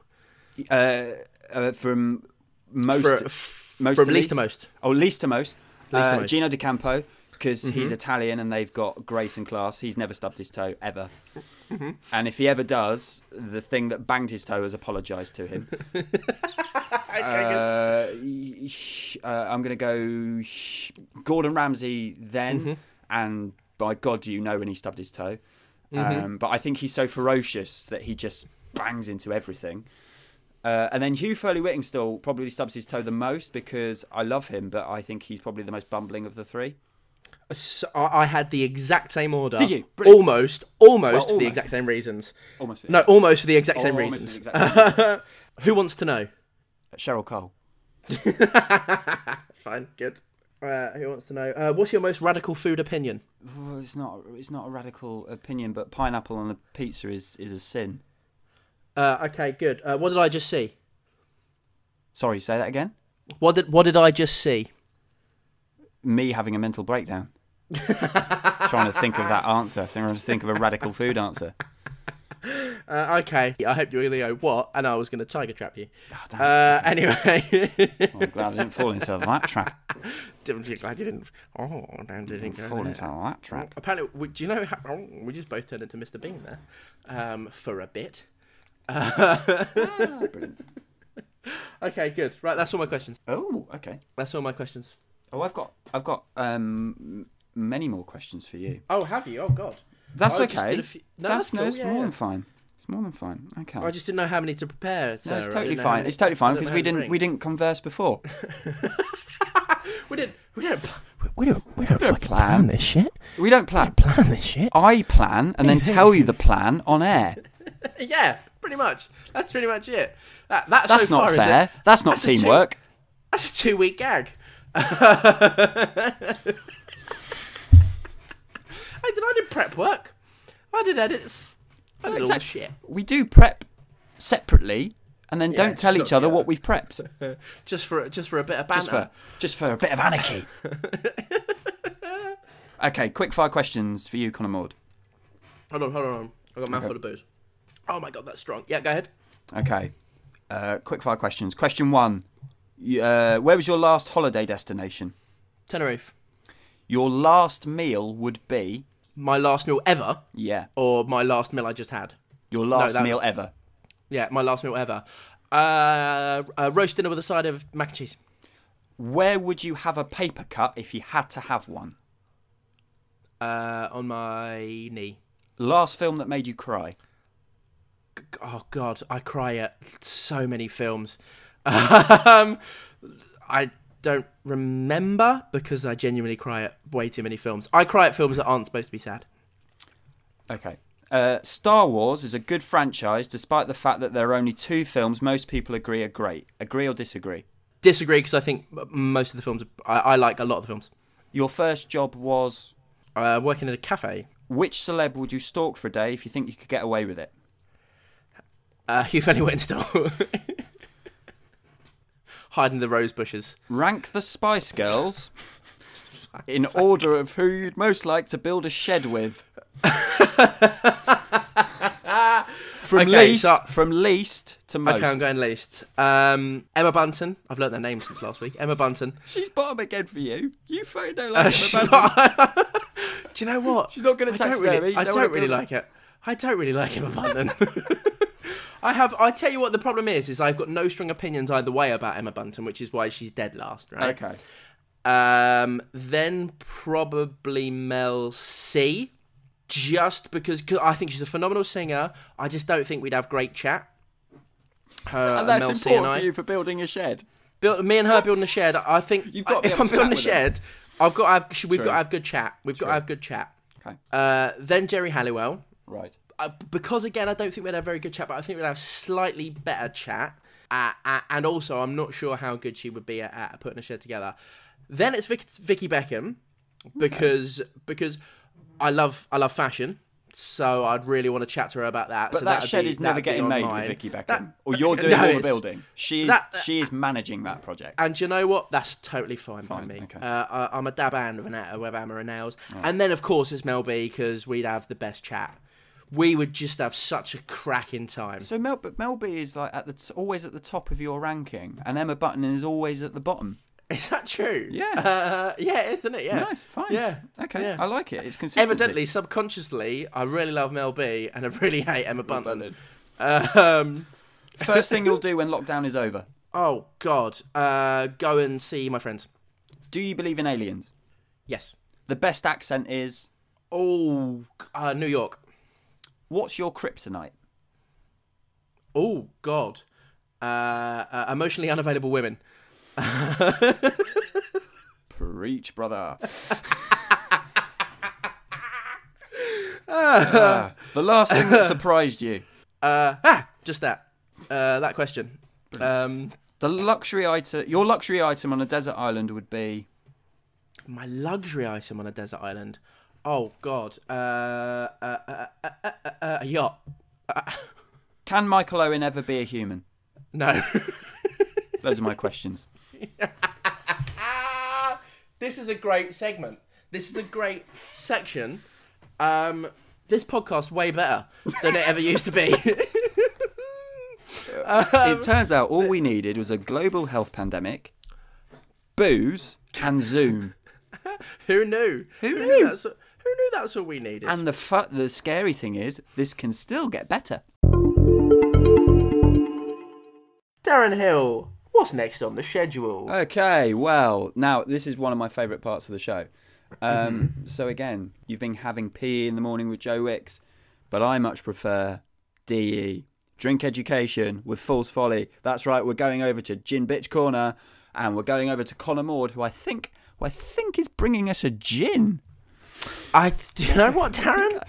From most from least to most. Oh, least to most. Least to most. Gino D'Acampo, because he's Italian and they've got grace and class. He's never stubbed his toe, ever. And if he ever does, the thing that banged his toe has apologised to him. I'm going to go Gordon Ramsay then, and by God, do you know when he stubbed his toe. But I think he's so ferocious that he just bangs into everything. And then Hugh Fernie-Whittingstall probably stubs his toe the most, because I love him, but I think he's probably the most bumbling of the 3. So I had the exact same order. Did you? Brilliant. Almost for the exact same reasons. Almost for the exact same reasons. Who wants to know? Cheryl Cole. Fine, good. Who wants to know? What's your most radical food opinion? Oh, it's not a radical opinion, but pineapple on a pizza is a sin. Okay, good. What did I just see? Sorry, say that again. What did I just see? Me having a mental breakdown. Trying to think of that answer. I think I'm just think of a radical food answer. Okay, I hope you're going to go, what? And I was going to tiger trap you. Oh, damn. Anyway. I'm glad I didn't fall into that trap. Glad you didn't. Oh, damn, didn't go Fall there. into that trap. Apparently, do you know how... Oh, we just both turned into Mr. Bean there. For a bit. Brilliant. Okay, good. Right, that's all my questions. Oh, okay. That's all my questions. Oh, I've got many more questions for you. Oh, have you? Oh, God. That's I just okay. did a few- No, that's cool, it's yeah, more yeah. than fine. It's more than fine. Okay. I just didn't know how many to prepare. No, Sarah. it's I totally didn't know fine. how many- It's totally fine I don't because know we how to didn't bring. converse before. We don't fucking plan this shit. We don't plan. Plan this shit. I plan and then tell you the plan on air. Yeah, pretty much. That's pretty much it. That's That's so not far, fair. That's not That's a teamwork. That's a 2-week gag. Hey, I did prep work. I did edits. I did all the shit. We do prep separately and then don't tell just each not other together. what we've prepped. Just for a bit of banter. Just for a bit of anarchy. Okay, quick fire questions for you, Conor Maud. Hold on. I got a mouthful of booze. Oh my God, that's strong. Yeah, go ahead. Okay. Quick fire questions. Question 1. Where was your last holiday destination? Tenerife. Your last meal would be... My last meal ever, Yeah. or my last meal I just had. Your last that- meal ever. Yeah, my last meal ever. Roast dinner with a side of mac and cheese. Where would you have a paper cut if you had to have one? On my knee. Last film that made you cry? Oh God, I cry at so many films. I don't remember because I genuinely cry at way too many films. I cry at films that aren't supposed to be sad. Okay. Star Wars is a good franchise despite the fact that there are only 2 films most people agree are great. Agree or disagree? Disagree because I think most of the films, I like a lot of the films. Your first job was... Working in a cafe. Which celeb would you stalk for a day if you think you could get away with it? Hugh Fanny Whitstall. Hiding the rose bushes. Rank the Spice Girls in order of who you'd most like to build a shed with. From least to most. Okay, I'm going least. Emma Bunton. I've learnt their name since last week. Emma Bunton. She's bottom again for you. You fucking don't like Emma Bunton. Do you know what? She's not going to text me. I don't really like it. I don't really like Emma Bunton. I tell you what the problem is I've got no strong opinions either way about Emma Bunton, which is why she's dead last, right? Okay. Then probably Mel C. Just because I think she's a phenomenal singer. I just don't think we'd have great chat. And that's Mel C important for you for building a shed. Me and her building a shed. I think You've got to be if able I'm to building a chat shed, we've got to have good chat. We've got to have good chat. Okay. Then Jerry Halliwell. Right. Because again, I don't think we'd have very good chat, but I think we'd have slightly better chat. And also, I'm not sure how good she would be at putting a shed together. Then it's Vicky Beckham, because I love fashion, so I'd really want to chat to her about that. But so that shed is never getting made with Vicky Beckham. Or you're doing all the building. She is managing that project. And do you know what? That's totally fine by me. Okay. I'm a dab hand with hammer and nails. Right. And then, of course, it's Mel B, because we'd have the best chat. We would just have such a cracking time. So Mel B is like always at the top of your ranking, and Emma Bunton is always at the bottom. Is that true? Yeah. Yeah, isn't it? Yeah. Nice, fine. Yeah. Okay, yeah. I like it. It's consistency. Evidently, subconsciously, I really love Mel B and I really hate Emma Bunton. First thing you'll do when lockdown is over? Oh, God. Go and see my friends. Do you believe in aliens? Yes. The best accent is? Oh, New York. What's your kryptonite? Oh, God. Emotionally unavailable women. Preach, brother. The last thing that surprised you? Just that question. The luxury item, your luxury item on a desert island would be? My luxury item on a desert island? Oh, God. A yacht. Can Michael Owen ever be a human? No. Those are my questions. This is a great segment. This is a great section. this podcast's way better than it ever used to be. It turns out all we needed was a global health pandemic, booze, and Zoom. Who knew? Who knew that's all we needed? And the scary thing is, this can still get better. Darren Hill, what's next on the schedule? Okay, well, now this is one of my favourite parts of the show. So again, you've been having PE in the morning with Joe Wicks, but I much prefer DE, Drink Education with False Folly. That's right, we're going over to Gin Bitch Corner, and we're going over to Connor Maud, who I think is bringing us a gin. Do you know what, Darren?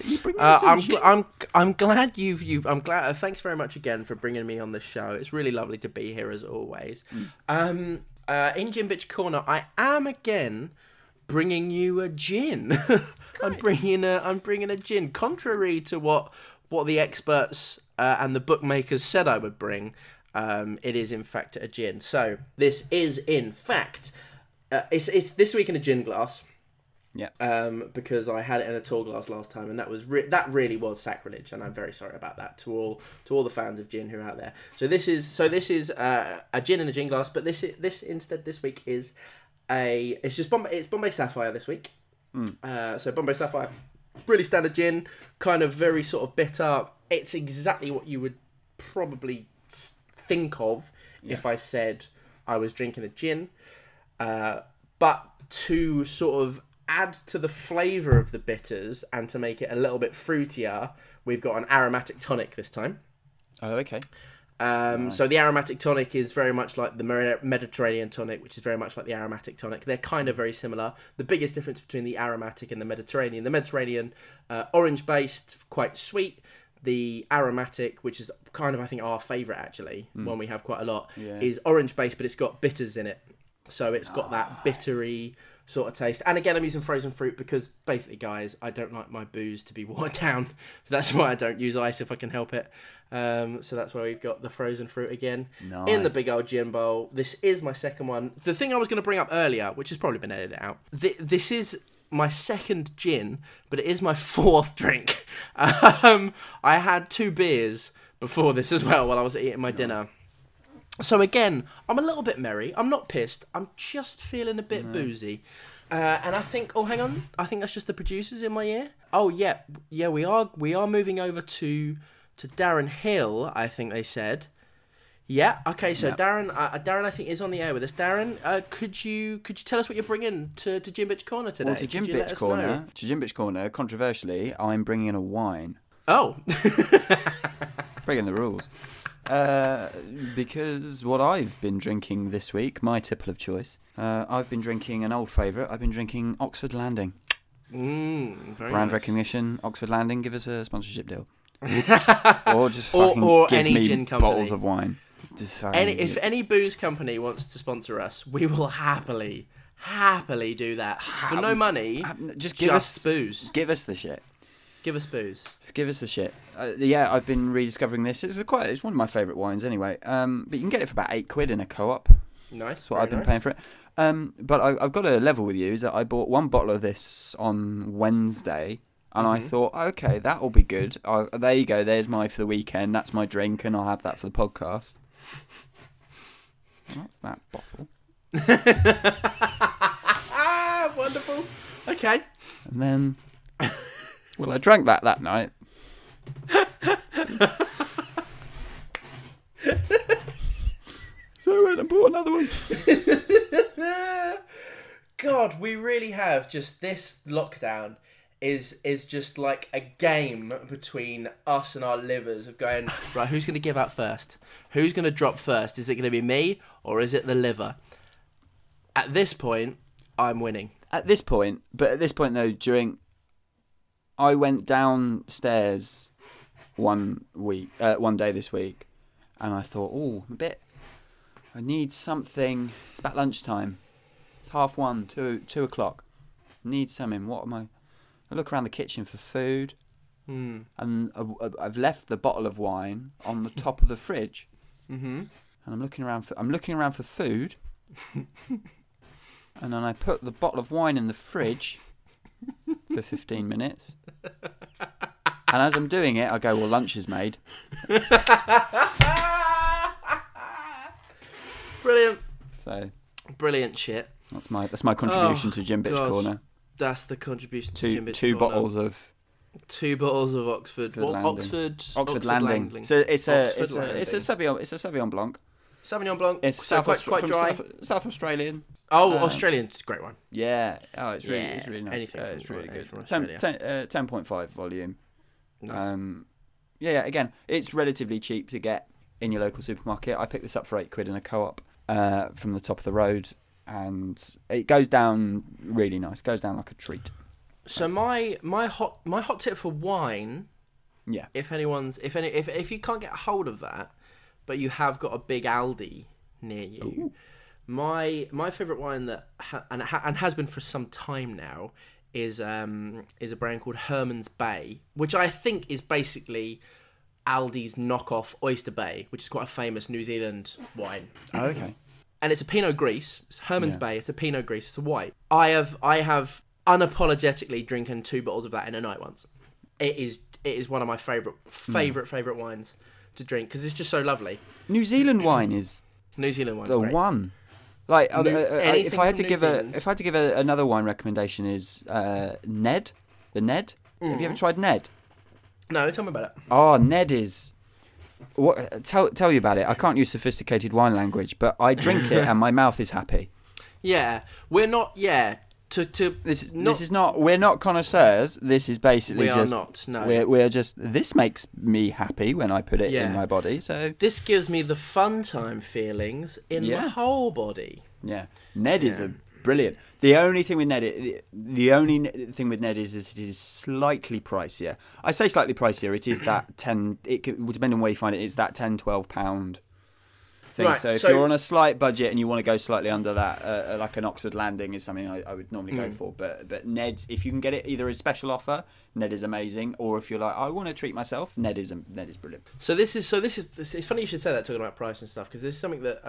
I'm glad I'm glad. Thanks very much again for bringing me on the show. It's really lovely to be here as always. In Gin Bitch Corner, I am again bringing you a gin. I'm bringing a gin, contrary to what the experts and the bookmakers said I would bring. It is in fact a gin. So this is in fact it's this week in a gin glass. Yeah. Because I had it in a tall glass last time, and that was that really was sacrilege, and I'm very sorry about that to all the fans of gin who are out there. So this is a gin in a gin glass, but this instead this week is it's Bombay Sapphire this week. So Bombay Sapphire, really standard gin, kind of very sort of bitter. It's exactly what you would probably think of if I said I was drinking a gin, but to sort of add to the flavour of the bitters and to make it a little bit fruitier, we've got an aromatic tonic this time. Oh, okay. Nice. So the aromatic tonic is very much like the Mediterranean tonic, which is very much like the aromatic tonic. They're kind of very similar. The biggest difference between the aromatic and the Mediterranean, orange-based, quite sweet. The aromatic, which is kind of, I think, our favourite actually, one we have quite a lot, is orange-based, but it's got bitters in it. So it's got that bittery sort of taste. And again, I'm using frozen fruit because basically, guys, I don't like my booze to be watered down. So that's why I don't use ice if I can help it. So that's why we've got the frozen fruit again in the big old gin bowl. This is my second one. The thing I was going to bring up earlier, which has probably been edited out, this is my second gin, but it is my fourth drink. I had 2 beers before this as well while I was eating my dinner. So again, I'm a little bit merry. I'm not pissed. I'm just feeling a bit boozy. And I think, hang on. I think that's just the producers in my ear. Oh, yeah. Yeah, we are moving over to Darren Hill, I think they said. Yeah, okay, so Darren, I think, is on the air with us. Darren, could you tell us what you're bringing to Gin Bitch Corner today? Well, to Gin Bitch Corner, controversially, I'm bringing in a wine. Oh. Breaking the rules. Because what I've been drinking this week, my tipple of choice, I've been drinking an old favourite. I've been drinking Oxford Landing. Very Brand nice. recognition, Oxford Landing, give us a sponsorship deal. Or just fucking or give any me gin company. bottles of wine. If any booze company wants to sponsor us, we will happily do that. For no money, just give us booze. Give us the shit. Give us booze. Just give us the shit. Yeah, I've been rediscovering this. It's one of my favourite wines anyway. But you can get it for about £8 in a co-op. Nice. That's what I've been paying for it. But I've got to level with you is that I bought 1 bottle of this on Wednesday, and I thought, okay, that will be good. There you go. There's my for the weekend. That's my drink, and I'll have that for the podcast. What's that bottle? Wonderful. Okay. And then, well, I drank that night. So I went and bought another one. God, we really have just this lockdown is just like a game between us and our livers of going, right, who's going to give out first? Who's going to drop first? Is it going to be me or is it the liver? At this point, I'm winning. At this point though, I went downstairs one day this week, and I thought, I need something. It's about lunchtime. It's 1:30, 2 o'clock. Need something. What am I? I look around the kitchen for food, and I've left the bottle of wine on the top of the fridge. And I'm looking around for food, and then I put the bottle of wine in the fridge for 15 minutes. And as I'm doing it, I go, well, lunch is made. Brilliant. So Brilliant shit. that's my contribution to Gym Bitch God. Corner. That's the contribution to Gym Bitch Two Corner. bottles of 2 bottles of Oxford. What? Landing. Oxford Landing. Langling. So it's a Landing. Sauvignon Blanc. Sauvignon Blanc. It's so quite from dry. South Australian. Oh, Australian's a great one. Yeah. Oh, it's really nice. Anything from it's really anything good. from Australia. 10.5 volume. Nice. Yeah. Again, it's relatively cheap to get in your local supermarket. I picked this up for £8 in a co-op from the top of the road, and it goes down really nice. Goes down like a treat. So my hot tip for wine. Yeah. If you can't get a hold of that, but you have got a big Aldi near you, Ooh. my favourite wine that and has been for some time now is a brand called Herman's Bay, which I think is basically Aldi's knockoff Oyster Bay, which is quite a famous New Zealand wine. Oh, okay. And it's a Pinot Gris. It's Herman's Bay. It's a Pinot Gris. It's a white. I have unapologetically drinking 2 bottles of that in a night once. It is one of my favourite wines to drink because it's just so lovely. New Zealand wine is New Zealand wine's the great. one. Like anything if I had from to New give another wine recommendation is Ned, the Ned. Have you ever tried Ned? No, tell me about it. Oh, Ned is. What? Tell you about it. I can't use sophisticated wine language, but I drink it and my mouth is happy. Yeah, we're not. Yeah, This is not. We're not connoisseurs. This is basically we are just. not. No, We're just. This makes me happy when I put it in my body. So this gives me the fun time feelings in my whole body. yeah, Ned is a brilliant. The only thing with Ned, is that it is slightly pricier. I say slightly pricier. It is that 10. It will depend on where you find it. It's that £10-12 thing. Right, so if you're on a slight budget and you want to go slightly under that, like an Oxford Landing is something I would normally go for. But Ned's, if you can get it either as special offer, Ned is amazing, or if you're like, I want to treat myself, Ned is brilliant. So this is it's funny you should say that, talking about price and stuff, because this is something that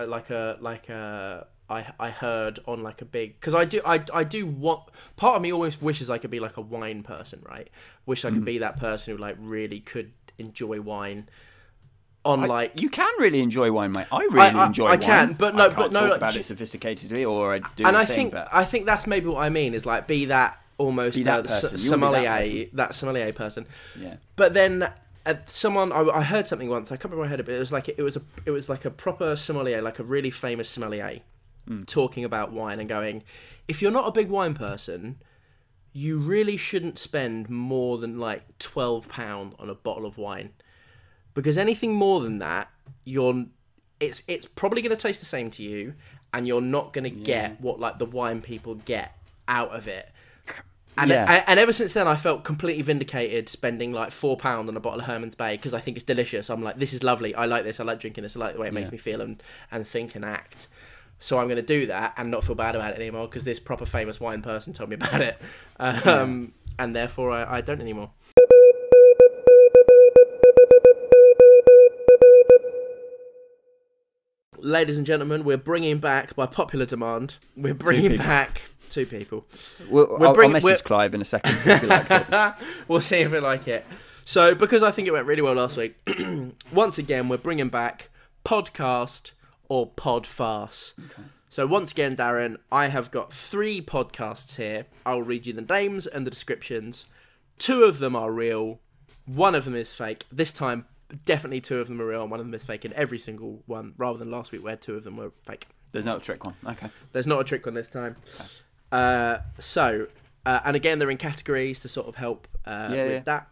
I heard on like a big, because I do want, part of me almost wishes I could be like a wine person, right? Wish I could be that person who like really could enjoy wine. You can really enjoy wine, mate. I really enjoy wine. I can, but no, I can't but no, talk like, about it sophisticatedly, or I do. And but I think that's maybe what I mean is like be that almost that person. You wanna be that sommelier person. Yeah. But then someone I heard something once. I can't remember where I heard it, but it was like a proper sommelier, like a really famous sommelier, talking about wine and going, if you're not a big wine person, you really shouldn't spend more than like £12 on a bottle of wine. Because anything more than that, it's probably going to taste the same to you, and you're not going to get what like the wine people get out of it. And and ever since then, I felt completely vindicated spending like £4 on a bottle of Herman's Bay because I think it's delicious. I'm like, this is lovely. I like this. I like drinking this. I like the way it makes me feel and think and act. So I'm going to do that and not feel bad about it anymore because this proper famous wine person told me about it, and therefore I don't anymore. Ladies and gentlemen, we're bringing back, by popular demand, we're bringing back 2 people. I'll message Clive in a second, see if he likes it. We'll see if we like it. So, because I think it went really well last week, once again, we're bringing back podcast or pod farce. Okay. So, once again, Darren, I have got 3 podcasts here. I'll read you the names and the descriptions. 2 of them are real. 1 of them is fake. This time, definitely 2 of them are real and 1 of them is fake in every single one, rather than last week where 2 of them were fake. There's not a trick one. Okay. There's not a trick one this time. Okay. And again, they're in categories to sort of help with that.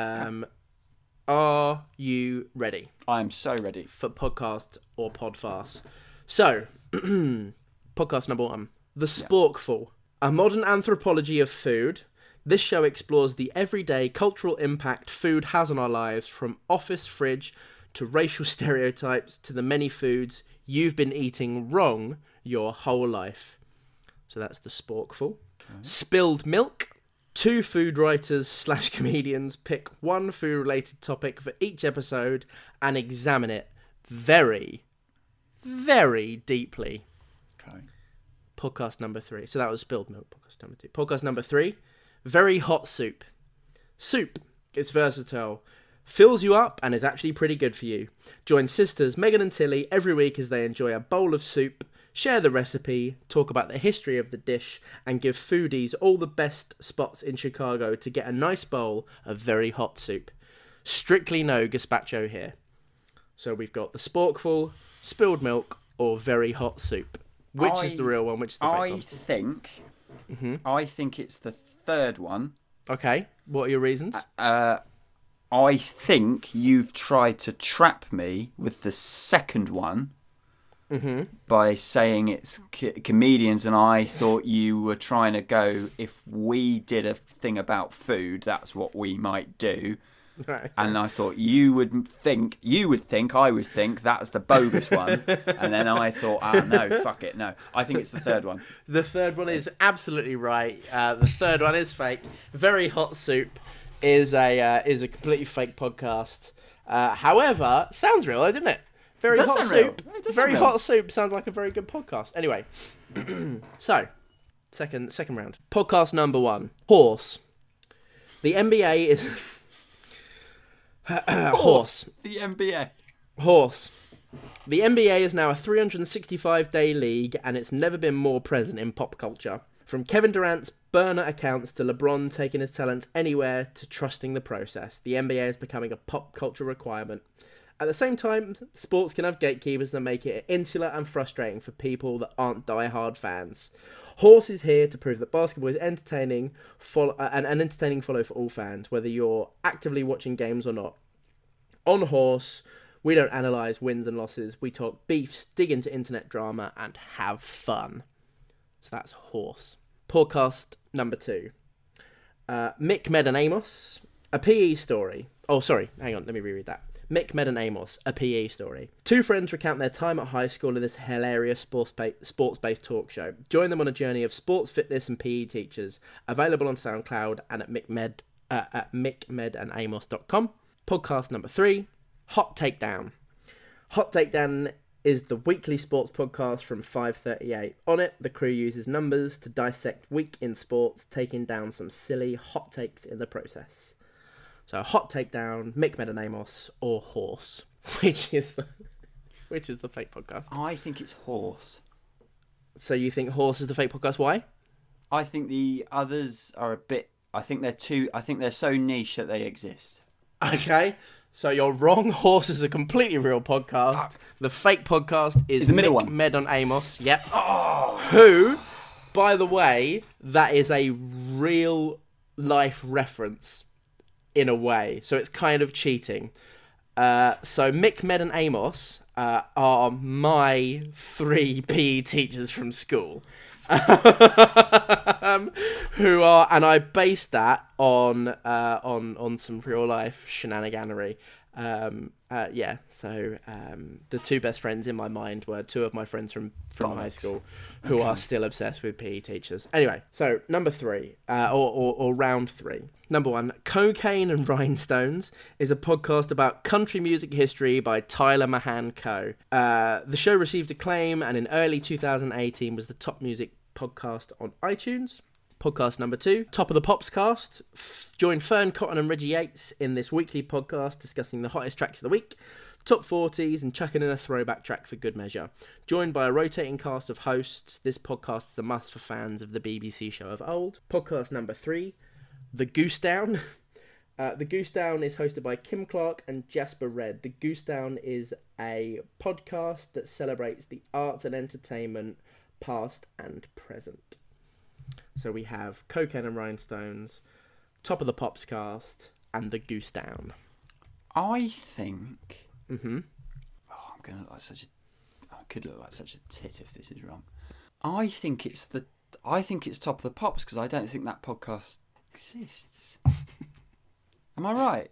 Are you ready? I am so ready. For podcast or pod farce. So, podcast number 1. The Sporkful, a modern anthropology of food. This show explores the everyday cultural impact food has on our lives, from office fridge to racial stereotypes to the many foods you've been eating wrong your whole life. So that's The Sporkful. Okay. Spilled Milk. 2 food writers / comedians pick one food-related topic for each episode and examine it very, very deeply. Okay. Podcast number 3. So that was Spilled Milk. Podcast number 2. Podcast number 3. Very Hot Soup. Soup It's versatile, fills you up, and is actually pretty good for you. Join sisters Megan and Tilly every week as they enjoy a bowl of soup, share the recipe, talk about the history of the dish, and give foodies all the best spots in Chicago to get a nice bowl of very hot soup. Strictly no gazpacho here. So we've got the sporkful, spilled milk, or very hot soup. Which is the real one? Which is the fake one? I think it's the third one. Okay, what are your reasons? I think you've tried to trap me with the second one by saying it's comedians, and I thought you were trying to go, if we did a thing about food, that's what we might do. Right. And I thought you would think I would think that's the bogus one, and then I thought, no, fuck it, no. I think it's the third one. The third one is absolutely right. The third one is fake. Very Hot Soup is a completely fake podcast. However, sounds real, though, doesn't it? Very Hot Soup. Very Hot Soup sounds like a very good podcast. Anyway, so second round. Podcast number 1. Horse. The NBA is horse. The NBA. Horse. The NBA is now a 365-day league, and it's never been more present in pop culture. From Kevin Durant's burner accounts to LeBron taking his talents anywhere to trusting the process, the NBA is becoming a pop culture requirement. At the same time, sports can have gatekeepers that make it insular and frustrating for people that aren't die-hard fans. Horse is here to prove that basketball is entertaining, an entertaining follow for all fans, whether you're actively watching games or not. On Horse, we don't analyse wins and losses. We talk beefs, dig into internet drama, and have fun. So that's Horse. Podcast number 2. Mick, Med and Amos, a PE story. Oh, sorry, hang on, let me reread that. Mick, Med and Amos, a PE story. 2 friends recount their time at high school in this hilarious sports-based talk show. Join them on a journey of sports, fitness and PE teachers. Available on SoundCloud and at mickmedandamos.com. Podcast number 3, Hot Takedown. Hot Takedown is the weekly sports podcast from 538. On it, the crew uses numbers to dissect week in sports, taking down some silly hot takes in the process. So, Hot Takedown, Mick, Med and Amos, or Horse, which is the fake podcast. I think it's Horse. So you think Horse is the fake podcast? Why? I think the others are a bit. I think they're so niche that they exist. Okay, so you're wrong. Horse is a completely real podcast. Fuck. The fake podcast is the middle Mick, one. Med and Amos. Yep. Oh. Who, by the way, that is a real life reference. In a way, so it's kind of cheating. So Mick, Med and Amos are my 3 PE teachers from school, who are, and I based that on some real life shenaniganery. So the 2 best friends in my mind were 2 of my friends from high school who are still obsessed with PE teachers. Anyway, so number 3, or round 3. Number 1, Cocaine and Rhinestones is a podcast about country music history by Tyler Mahan Coe. The show received acclaim and in early 2018 was the top music podcast on iTunes. Podcast number 2, Top of the Pops cast. Join Fern Cotton and Reggie Yates in this weekly podcast discussing the hottest tracks of the week, top 40s, and chucking in a throwback track for good measure. Joined by a rotating cast of hosts, this podcast is a must for fans of the BBC show of old. Podcast number 3, The Goose Down. The Goose Down is hosted by Kim Clark and Jasper Red. The Goose Down is a podcast that celebrates the arts and entertainment, past and present. So we have Cocaine and Rhinestones, Top of the Pops cast, and The Goose Down. I think. Mm-hmm. Oh, I'm gonna look like such a. I could look like such a tit if this is wrong. I think it's Top of the Pops because I don't think that podcast exists. Am I right?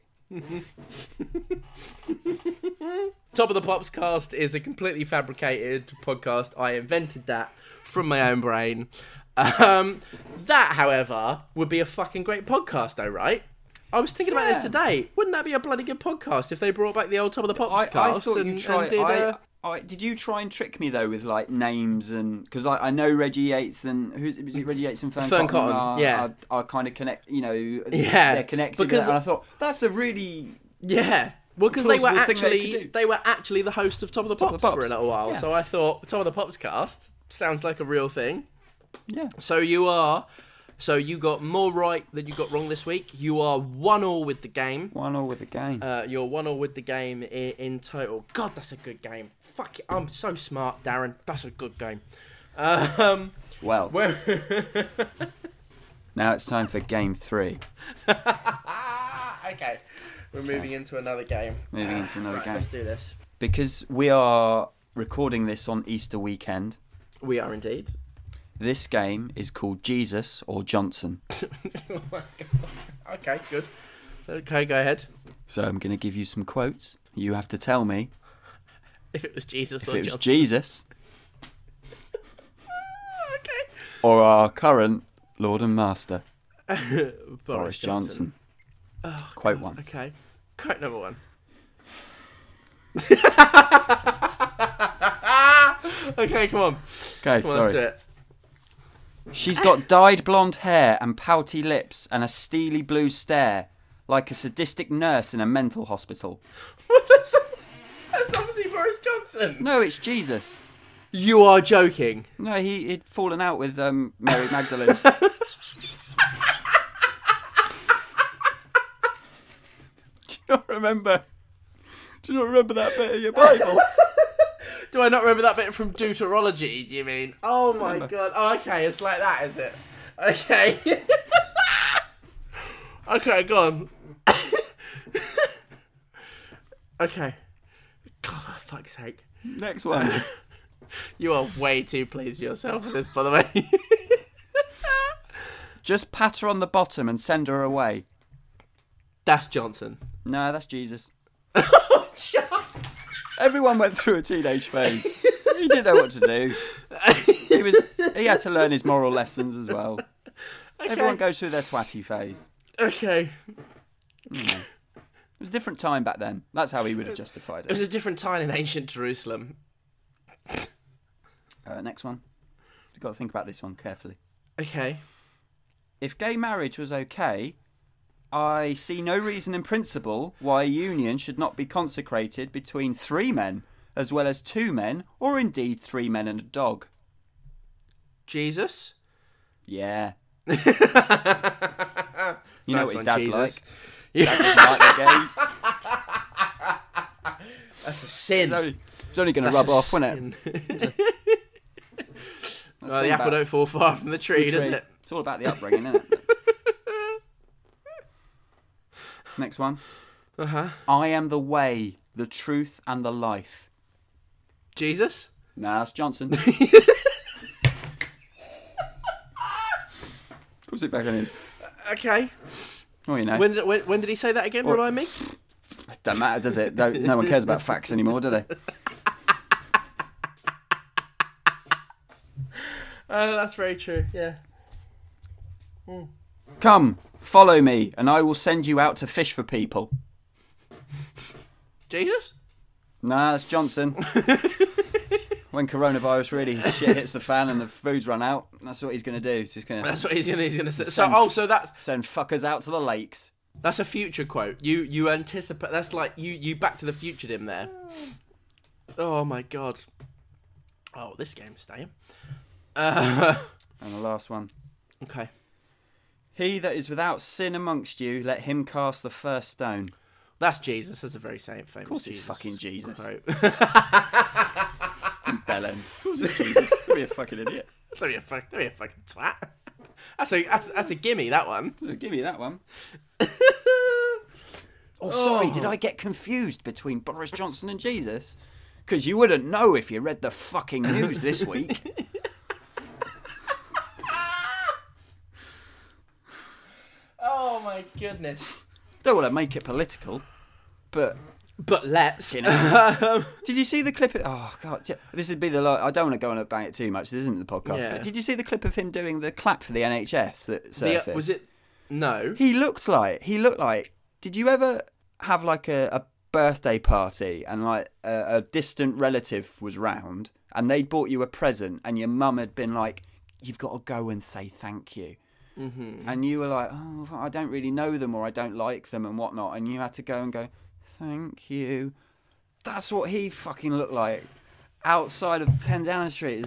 Top of the Pops cast is a completely fabricated podcast. I invented that from my own brain. That, however, would be a fucking great podcast, though, right? I was thinking about this today. Wouldn't that be a bloody good podcast if they brought back the old Top of the Pops cast? Did you try and trick me though with like names and because I know Reggie Yates and was it Reggie Yates and Fern Cotton are kind of connect, you know, they're connected because and I thought that's a really well, because they were actually the host of Top of the Pops for a little while, so I thought Top of the Pops cast sounds like a real thing. Yeah. So you got more right than you got wrong this week. You are 1-1 with the game. 1-1 with the game. You're 1-1 with the game in total. God, that's a good game. Fuck it, I'm so smart, Darren. That's a good game. Well, now it's time for game 3. Okay, we're moving into another game. Let's do this. Because we are recording this on Easter weekend. We are indeed. This game is called Jesus or Johnson. Oh my God. Okay, good. Okay, go ahead. So I'm going to give you some quotes. You have to tell me if it was Jesus or Johnson. If it was Johnson. Jesus. Okay. Or our current Lord and Master, Boris Johnson. Oh, Quote 1. Okay. Quote number 1. Okay, come on. Okay, come on, sorry. Let's do it. She's got dyed blonde hair and pouty lips and a steely blue stare, like a sadistic nurse in a mental hospital. That's obviously Boris Johnson. No, it's Jesus. You are joking. No, he'd fallen out with Mary Magdalene. Do you not remember that bit of your Bible? Do I not remember that bit from Deuterology, do you mean? Oh my God. Oh, okay, it's like that, is it? Okay. Okay, go on. Okay. God, for fuck's sake. Next one. You are way too pleased with yourself for this, by the way. Just pat her on the bottom and send her away. That's Johnson. No, that's Jesus. Everyone went through a teenage phase. He didn't know what to do. He had to learn his moral lessons as well. Okay. Everyone goes through their twatty phase. Okay. It was a different time back then. That's how he would have justified it. It was a different time in ancient Jerusalem. Next one. You've got to think about this one carefully. Okay. If gay marriage was okay, I see no reason in principle why a union should not be consecrated between 3 men, as well as 2 men, or indeed 3 men and a dog. Jesus? Yeah. You know what his dad's Jesus. like. Dad doesn't like the gays. That's a sin. It's only going to rub off, wouldn't it? Well, the apple don't fall far from the tree, does it? It's all about the upbringing, isn't it? Next one. I am the way, the truth, and the life. Jesus? Nah, that's Johnson. Put it back on his. Okay. Oh, you know. When did he say that again? Remind me. Doesn't matter, does it? No one cares about facts anymore, do they? That's very true. Yeah. Come, follow me, and I will send you out to fish for people. Jesus? Nah, that's Johnson. When coronavirus really shit hits the fan and the food's run out, that's what he's going to do. That's what he's going to say. So that's send fuckers out to the lakes. That's a future quote. You anticipate. That's like you Back to the Future him there. Oh my God. Oh, this game's staying. And the last one. Okay. He that is without sin amongst you, let him cast the first stone. That's Jesus. That's a very famous. Of course, Jesus it's fucking Jesus. Quote. Bellend. Of course, it's Jesus. Don't be a fucking idiot. Don't be a fucking twat. That's a gimme. That one. Give me that one. Sorry, did I get confused between Boris Johnson and Jesus? Because you wouldn't know if you read the fucking news this week. Oh my goodness. Don't want to make it political, but let's. You know. Did you see the clip? Oh God, this would be the. I don't want to go on about it too much. This isn't the podcast. Yeah. But did you see the clip of him doing the clap for the NHS that surfaced? Was it? No. He looked like. Did you ever have like a birthday party and like a distant relative was round and they'd bought you a present and your mum had been like, you've got to go and say thank you. Mm-hmm. And you were like, oh, I don't really know them or I don't like them and whatnot. And you had to go and go, thank you. That's what he fucking looked like outside of 10 Downing Street.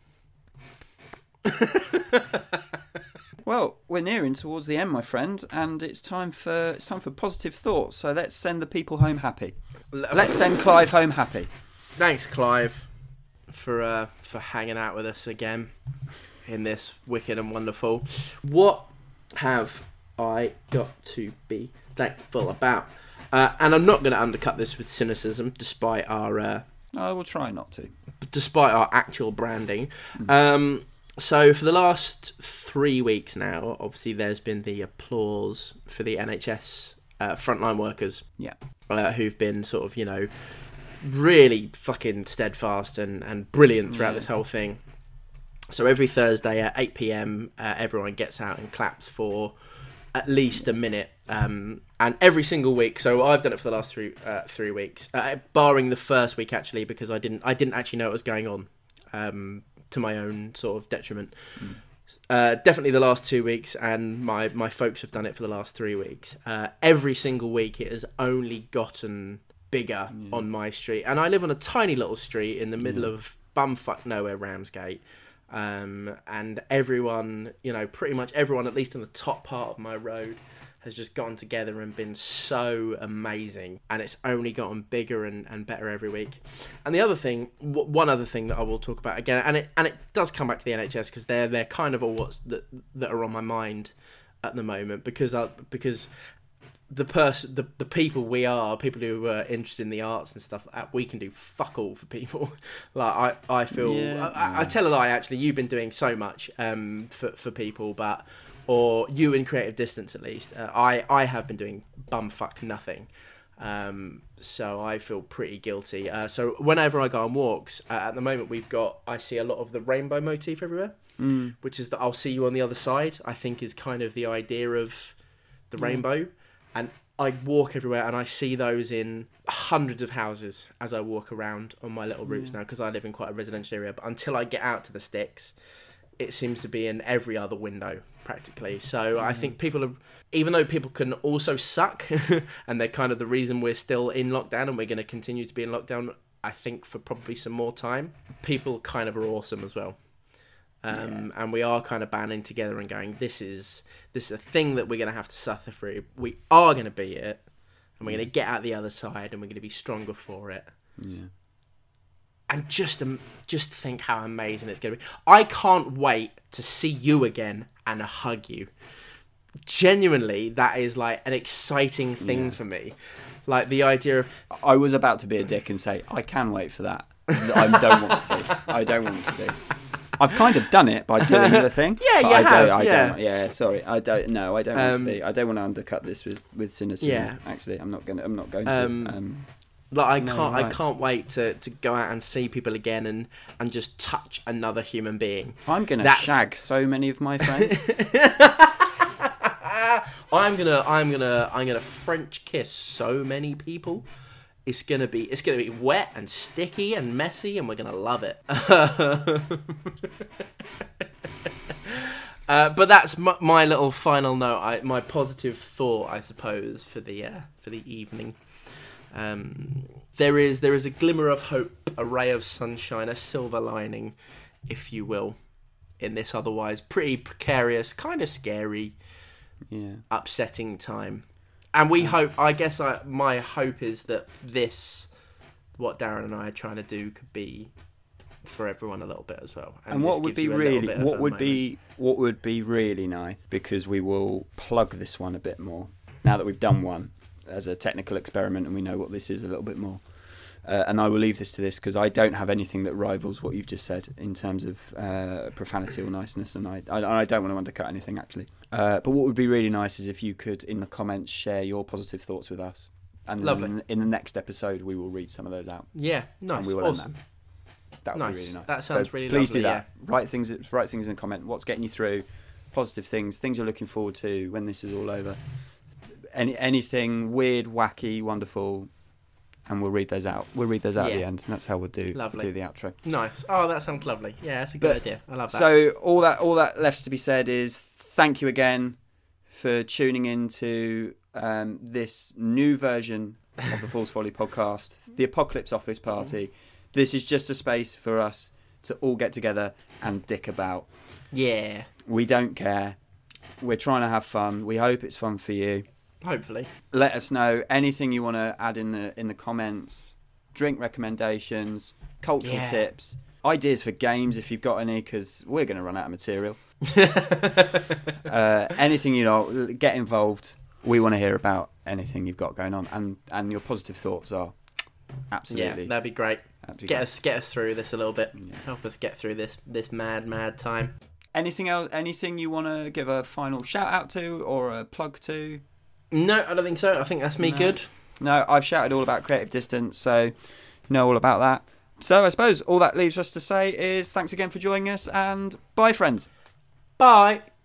Well, we're nearing towards the end, my friend, and it's time for positive thoughts. So let's send the people home happy. Let's send Clive home happy. Thanks, Clive, for hanging out with us again in this wicked and wonderful. What have I got to be thankful about? And I'm not going to undercut this with cynicism, despite our. I will try not to. Despite our actual branding. So for the last 3 weeks now, obviously there's been the applause for the NHS frontline workers. Yeah. Who've been sort of, you know, really fucking steadfast and brilliant throughout this whole thing. So every Thursday at 8 p.m, everyone gets out and claps for at least a minute. And every single week, so I've done it for the last 3 weeks, barring the first week actually, because I didn't actually know what was going on. To my own sort of detriment. Definitely the last 2 weeks, and my folks have done it for the last 3 weeks. Every single week it has only gotten bigger on my street, and I live on a tiny little street in the middle of bumfuck nowhere, Ramsgate, and everyone, you know, pretty much everyone, at least in the top part of my road, has just gotten together and been so amazing, and it's only gotten bigger and better every week. And the other thing, one other thing that I will talk about again, and it does come back to the NHS, because they're kind of all that are on my mind at the moment, because the people we are, people who are interested in the arts and stuff like that, we can do fuck all for people. Like I feel I tell a lie, actually. You've been doing so much for people, but. Or you in Creative Distance, at least. I have been doing bumfuck nothing. So I feel pretty guilty. So whenever I go on walks, at the moment I see a lot of the rainbow motif everywhere, which is that I'll see you on the other side, I think is kind of the idea of the rainbow. And I walk everywhere and I see those in hundreds of houses as I walk around on my little routes now, because I live in quite a residential area. But until I get out to the sticks, it seems to be in every other window practically. So I think people are, even though people can also suck and they're kind of the reason we're still in lockdown and we're going to continue to be in lockdown, I think for probably some more time, people kind of are awesome as well. And we are kind of banding together and going, this is a thing that we're going to have to suffer through. We are going to beat it, and we're going to get out the other side, and we're going to be stronger for it. Yeah. And just think how amazing it's going to be. I can't wait to see you again and hug you. Genuinely, that is like an exciting thing for me. Like the idea of... I was about to be a dick and say, I can wait for that. I don't want to be. I don't want to be. I've kind of done it by doing the thing. Yeah, you have. Yeah, sorry. I don't want to be. I don't want to undercut this with cynicism. Yeah. Actually, I'm not going to. Like I can't wait to go out and see people again and just touch another human being. I'm gonna shag so many of my friends. I'm gonna French kiss so many people. It's gonna be wet and sticky and messy, and we're gonna love it. But that's my little final note. My positive thought, I suppose, for the evening. There is a glimmer of hope, a ray of sunshine, a silver lining, if you will, in this otherwise pretty precarious, kind of scary, upsetting time. And we hope, I guess my hope is that what Darren and I are trying to do, could be for everyone a little bit as well. And what would be really nice, because we will plug this one a bit more now that we've done one as a technical experiment and we know what this is a little bit more. And I will leave this to this, because I don't have anything that rivals what you've just said in terms of profanity or niceness, and I don't want to undercut anything, actually. But what would be really nice is if you could, in the comments, share your positive thoughts with us. And lovely. In the next episode, we will read some of those out. Yeah, nice. And we will awesome. That would be really nice. That sounds really please lovely. Please do that. Write things in the comment. What's getting you through? Positive things you're looking forward to when this is all over. Anything weird, wacky, wonderful, and we'll read those out. We'll read those out at Yeah. the end, and that's how we'll do Lovely. the outro. Nice. Oh, that sounds lovely. Yeah, that's a good idea. I love that. So all that left to be said is thank you again for tuning in to this new version of the Fool's Folly podcast, the Apocalypse Office Party. This is just a space for us to all get together and dick about. Yeah. We don't care. We're trying to have fun. We hope it's fun for you. Hopefully. Let us know anything you want to add in the comments. Drink recommendations, cultural tips, ideas for games if you've got any, because we're going to run out of material. Anything, get involved. We want to hear about anything you've got going on, and your positive thoughts are absolutely. Yeah, that'd be great. Absolutely Get us through this a little bit. Yeah. Help us get through this mad time. Anything else? Anything you want to give a final shout out to or a plug to? No, I don't think so. I think that's me good. No, I've shouted all about Creative Distance, so you know all about that. So I suppose all that leaves us to say is thanks again for joining us, and bye, friends. Bye.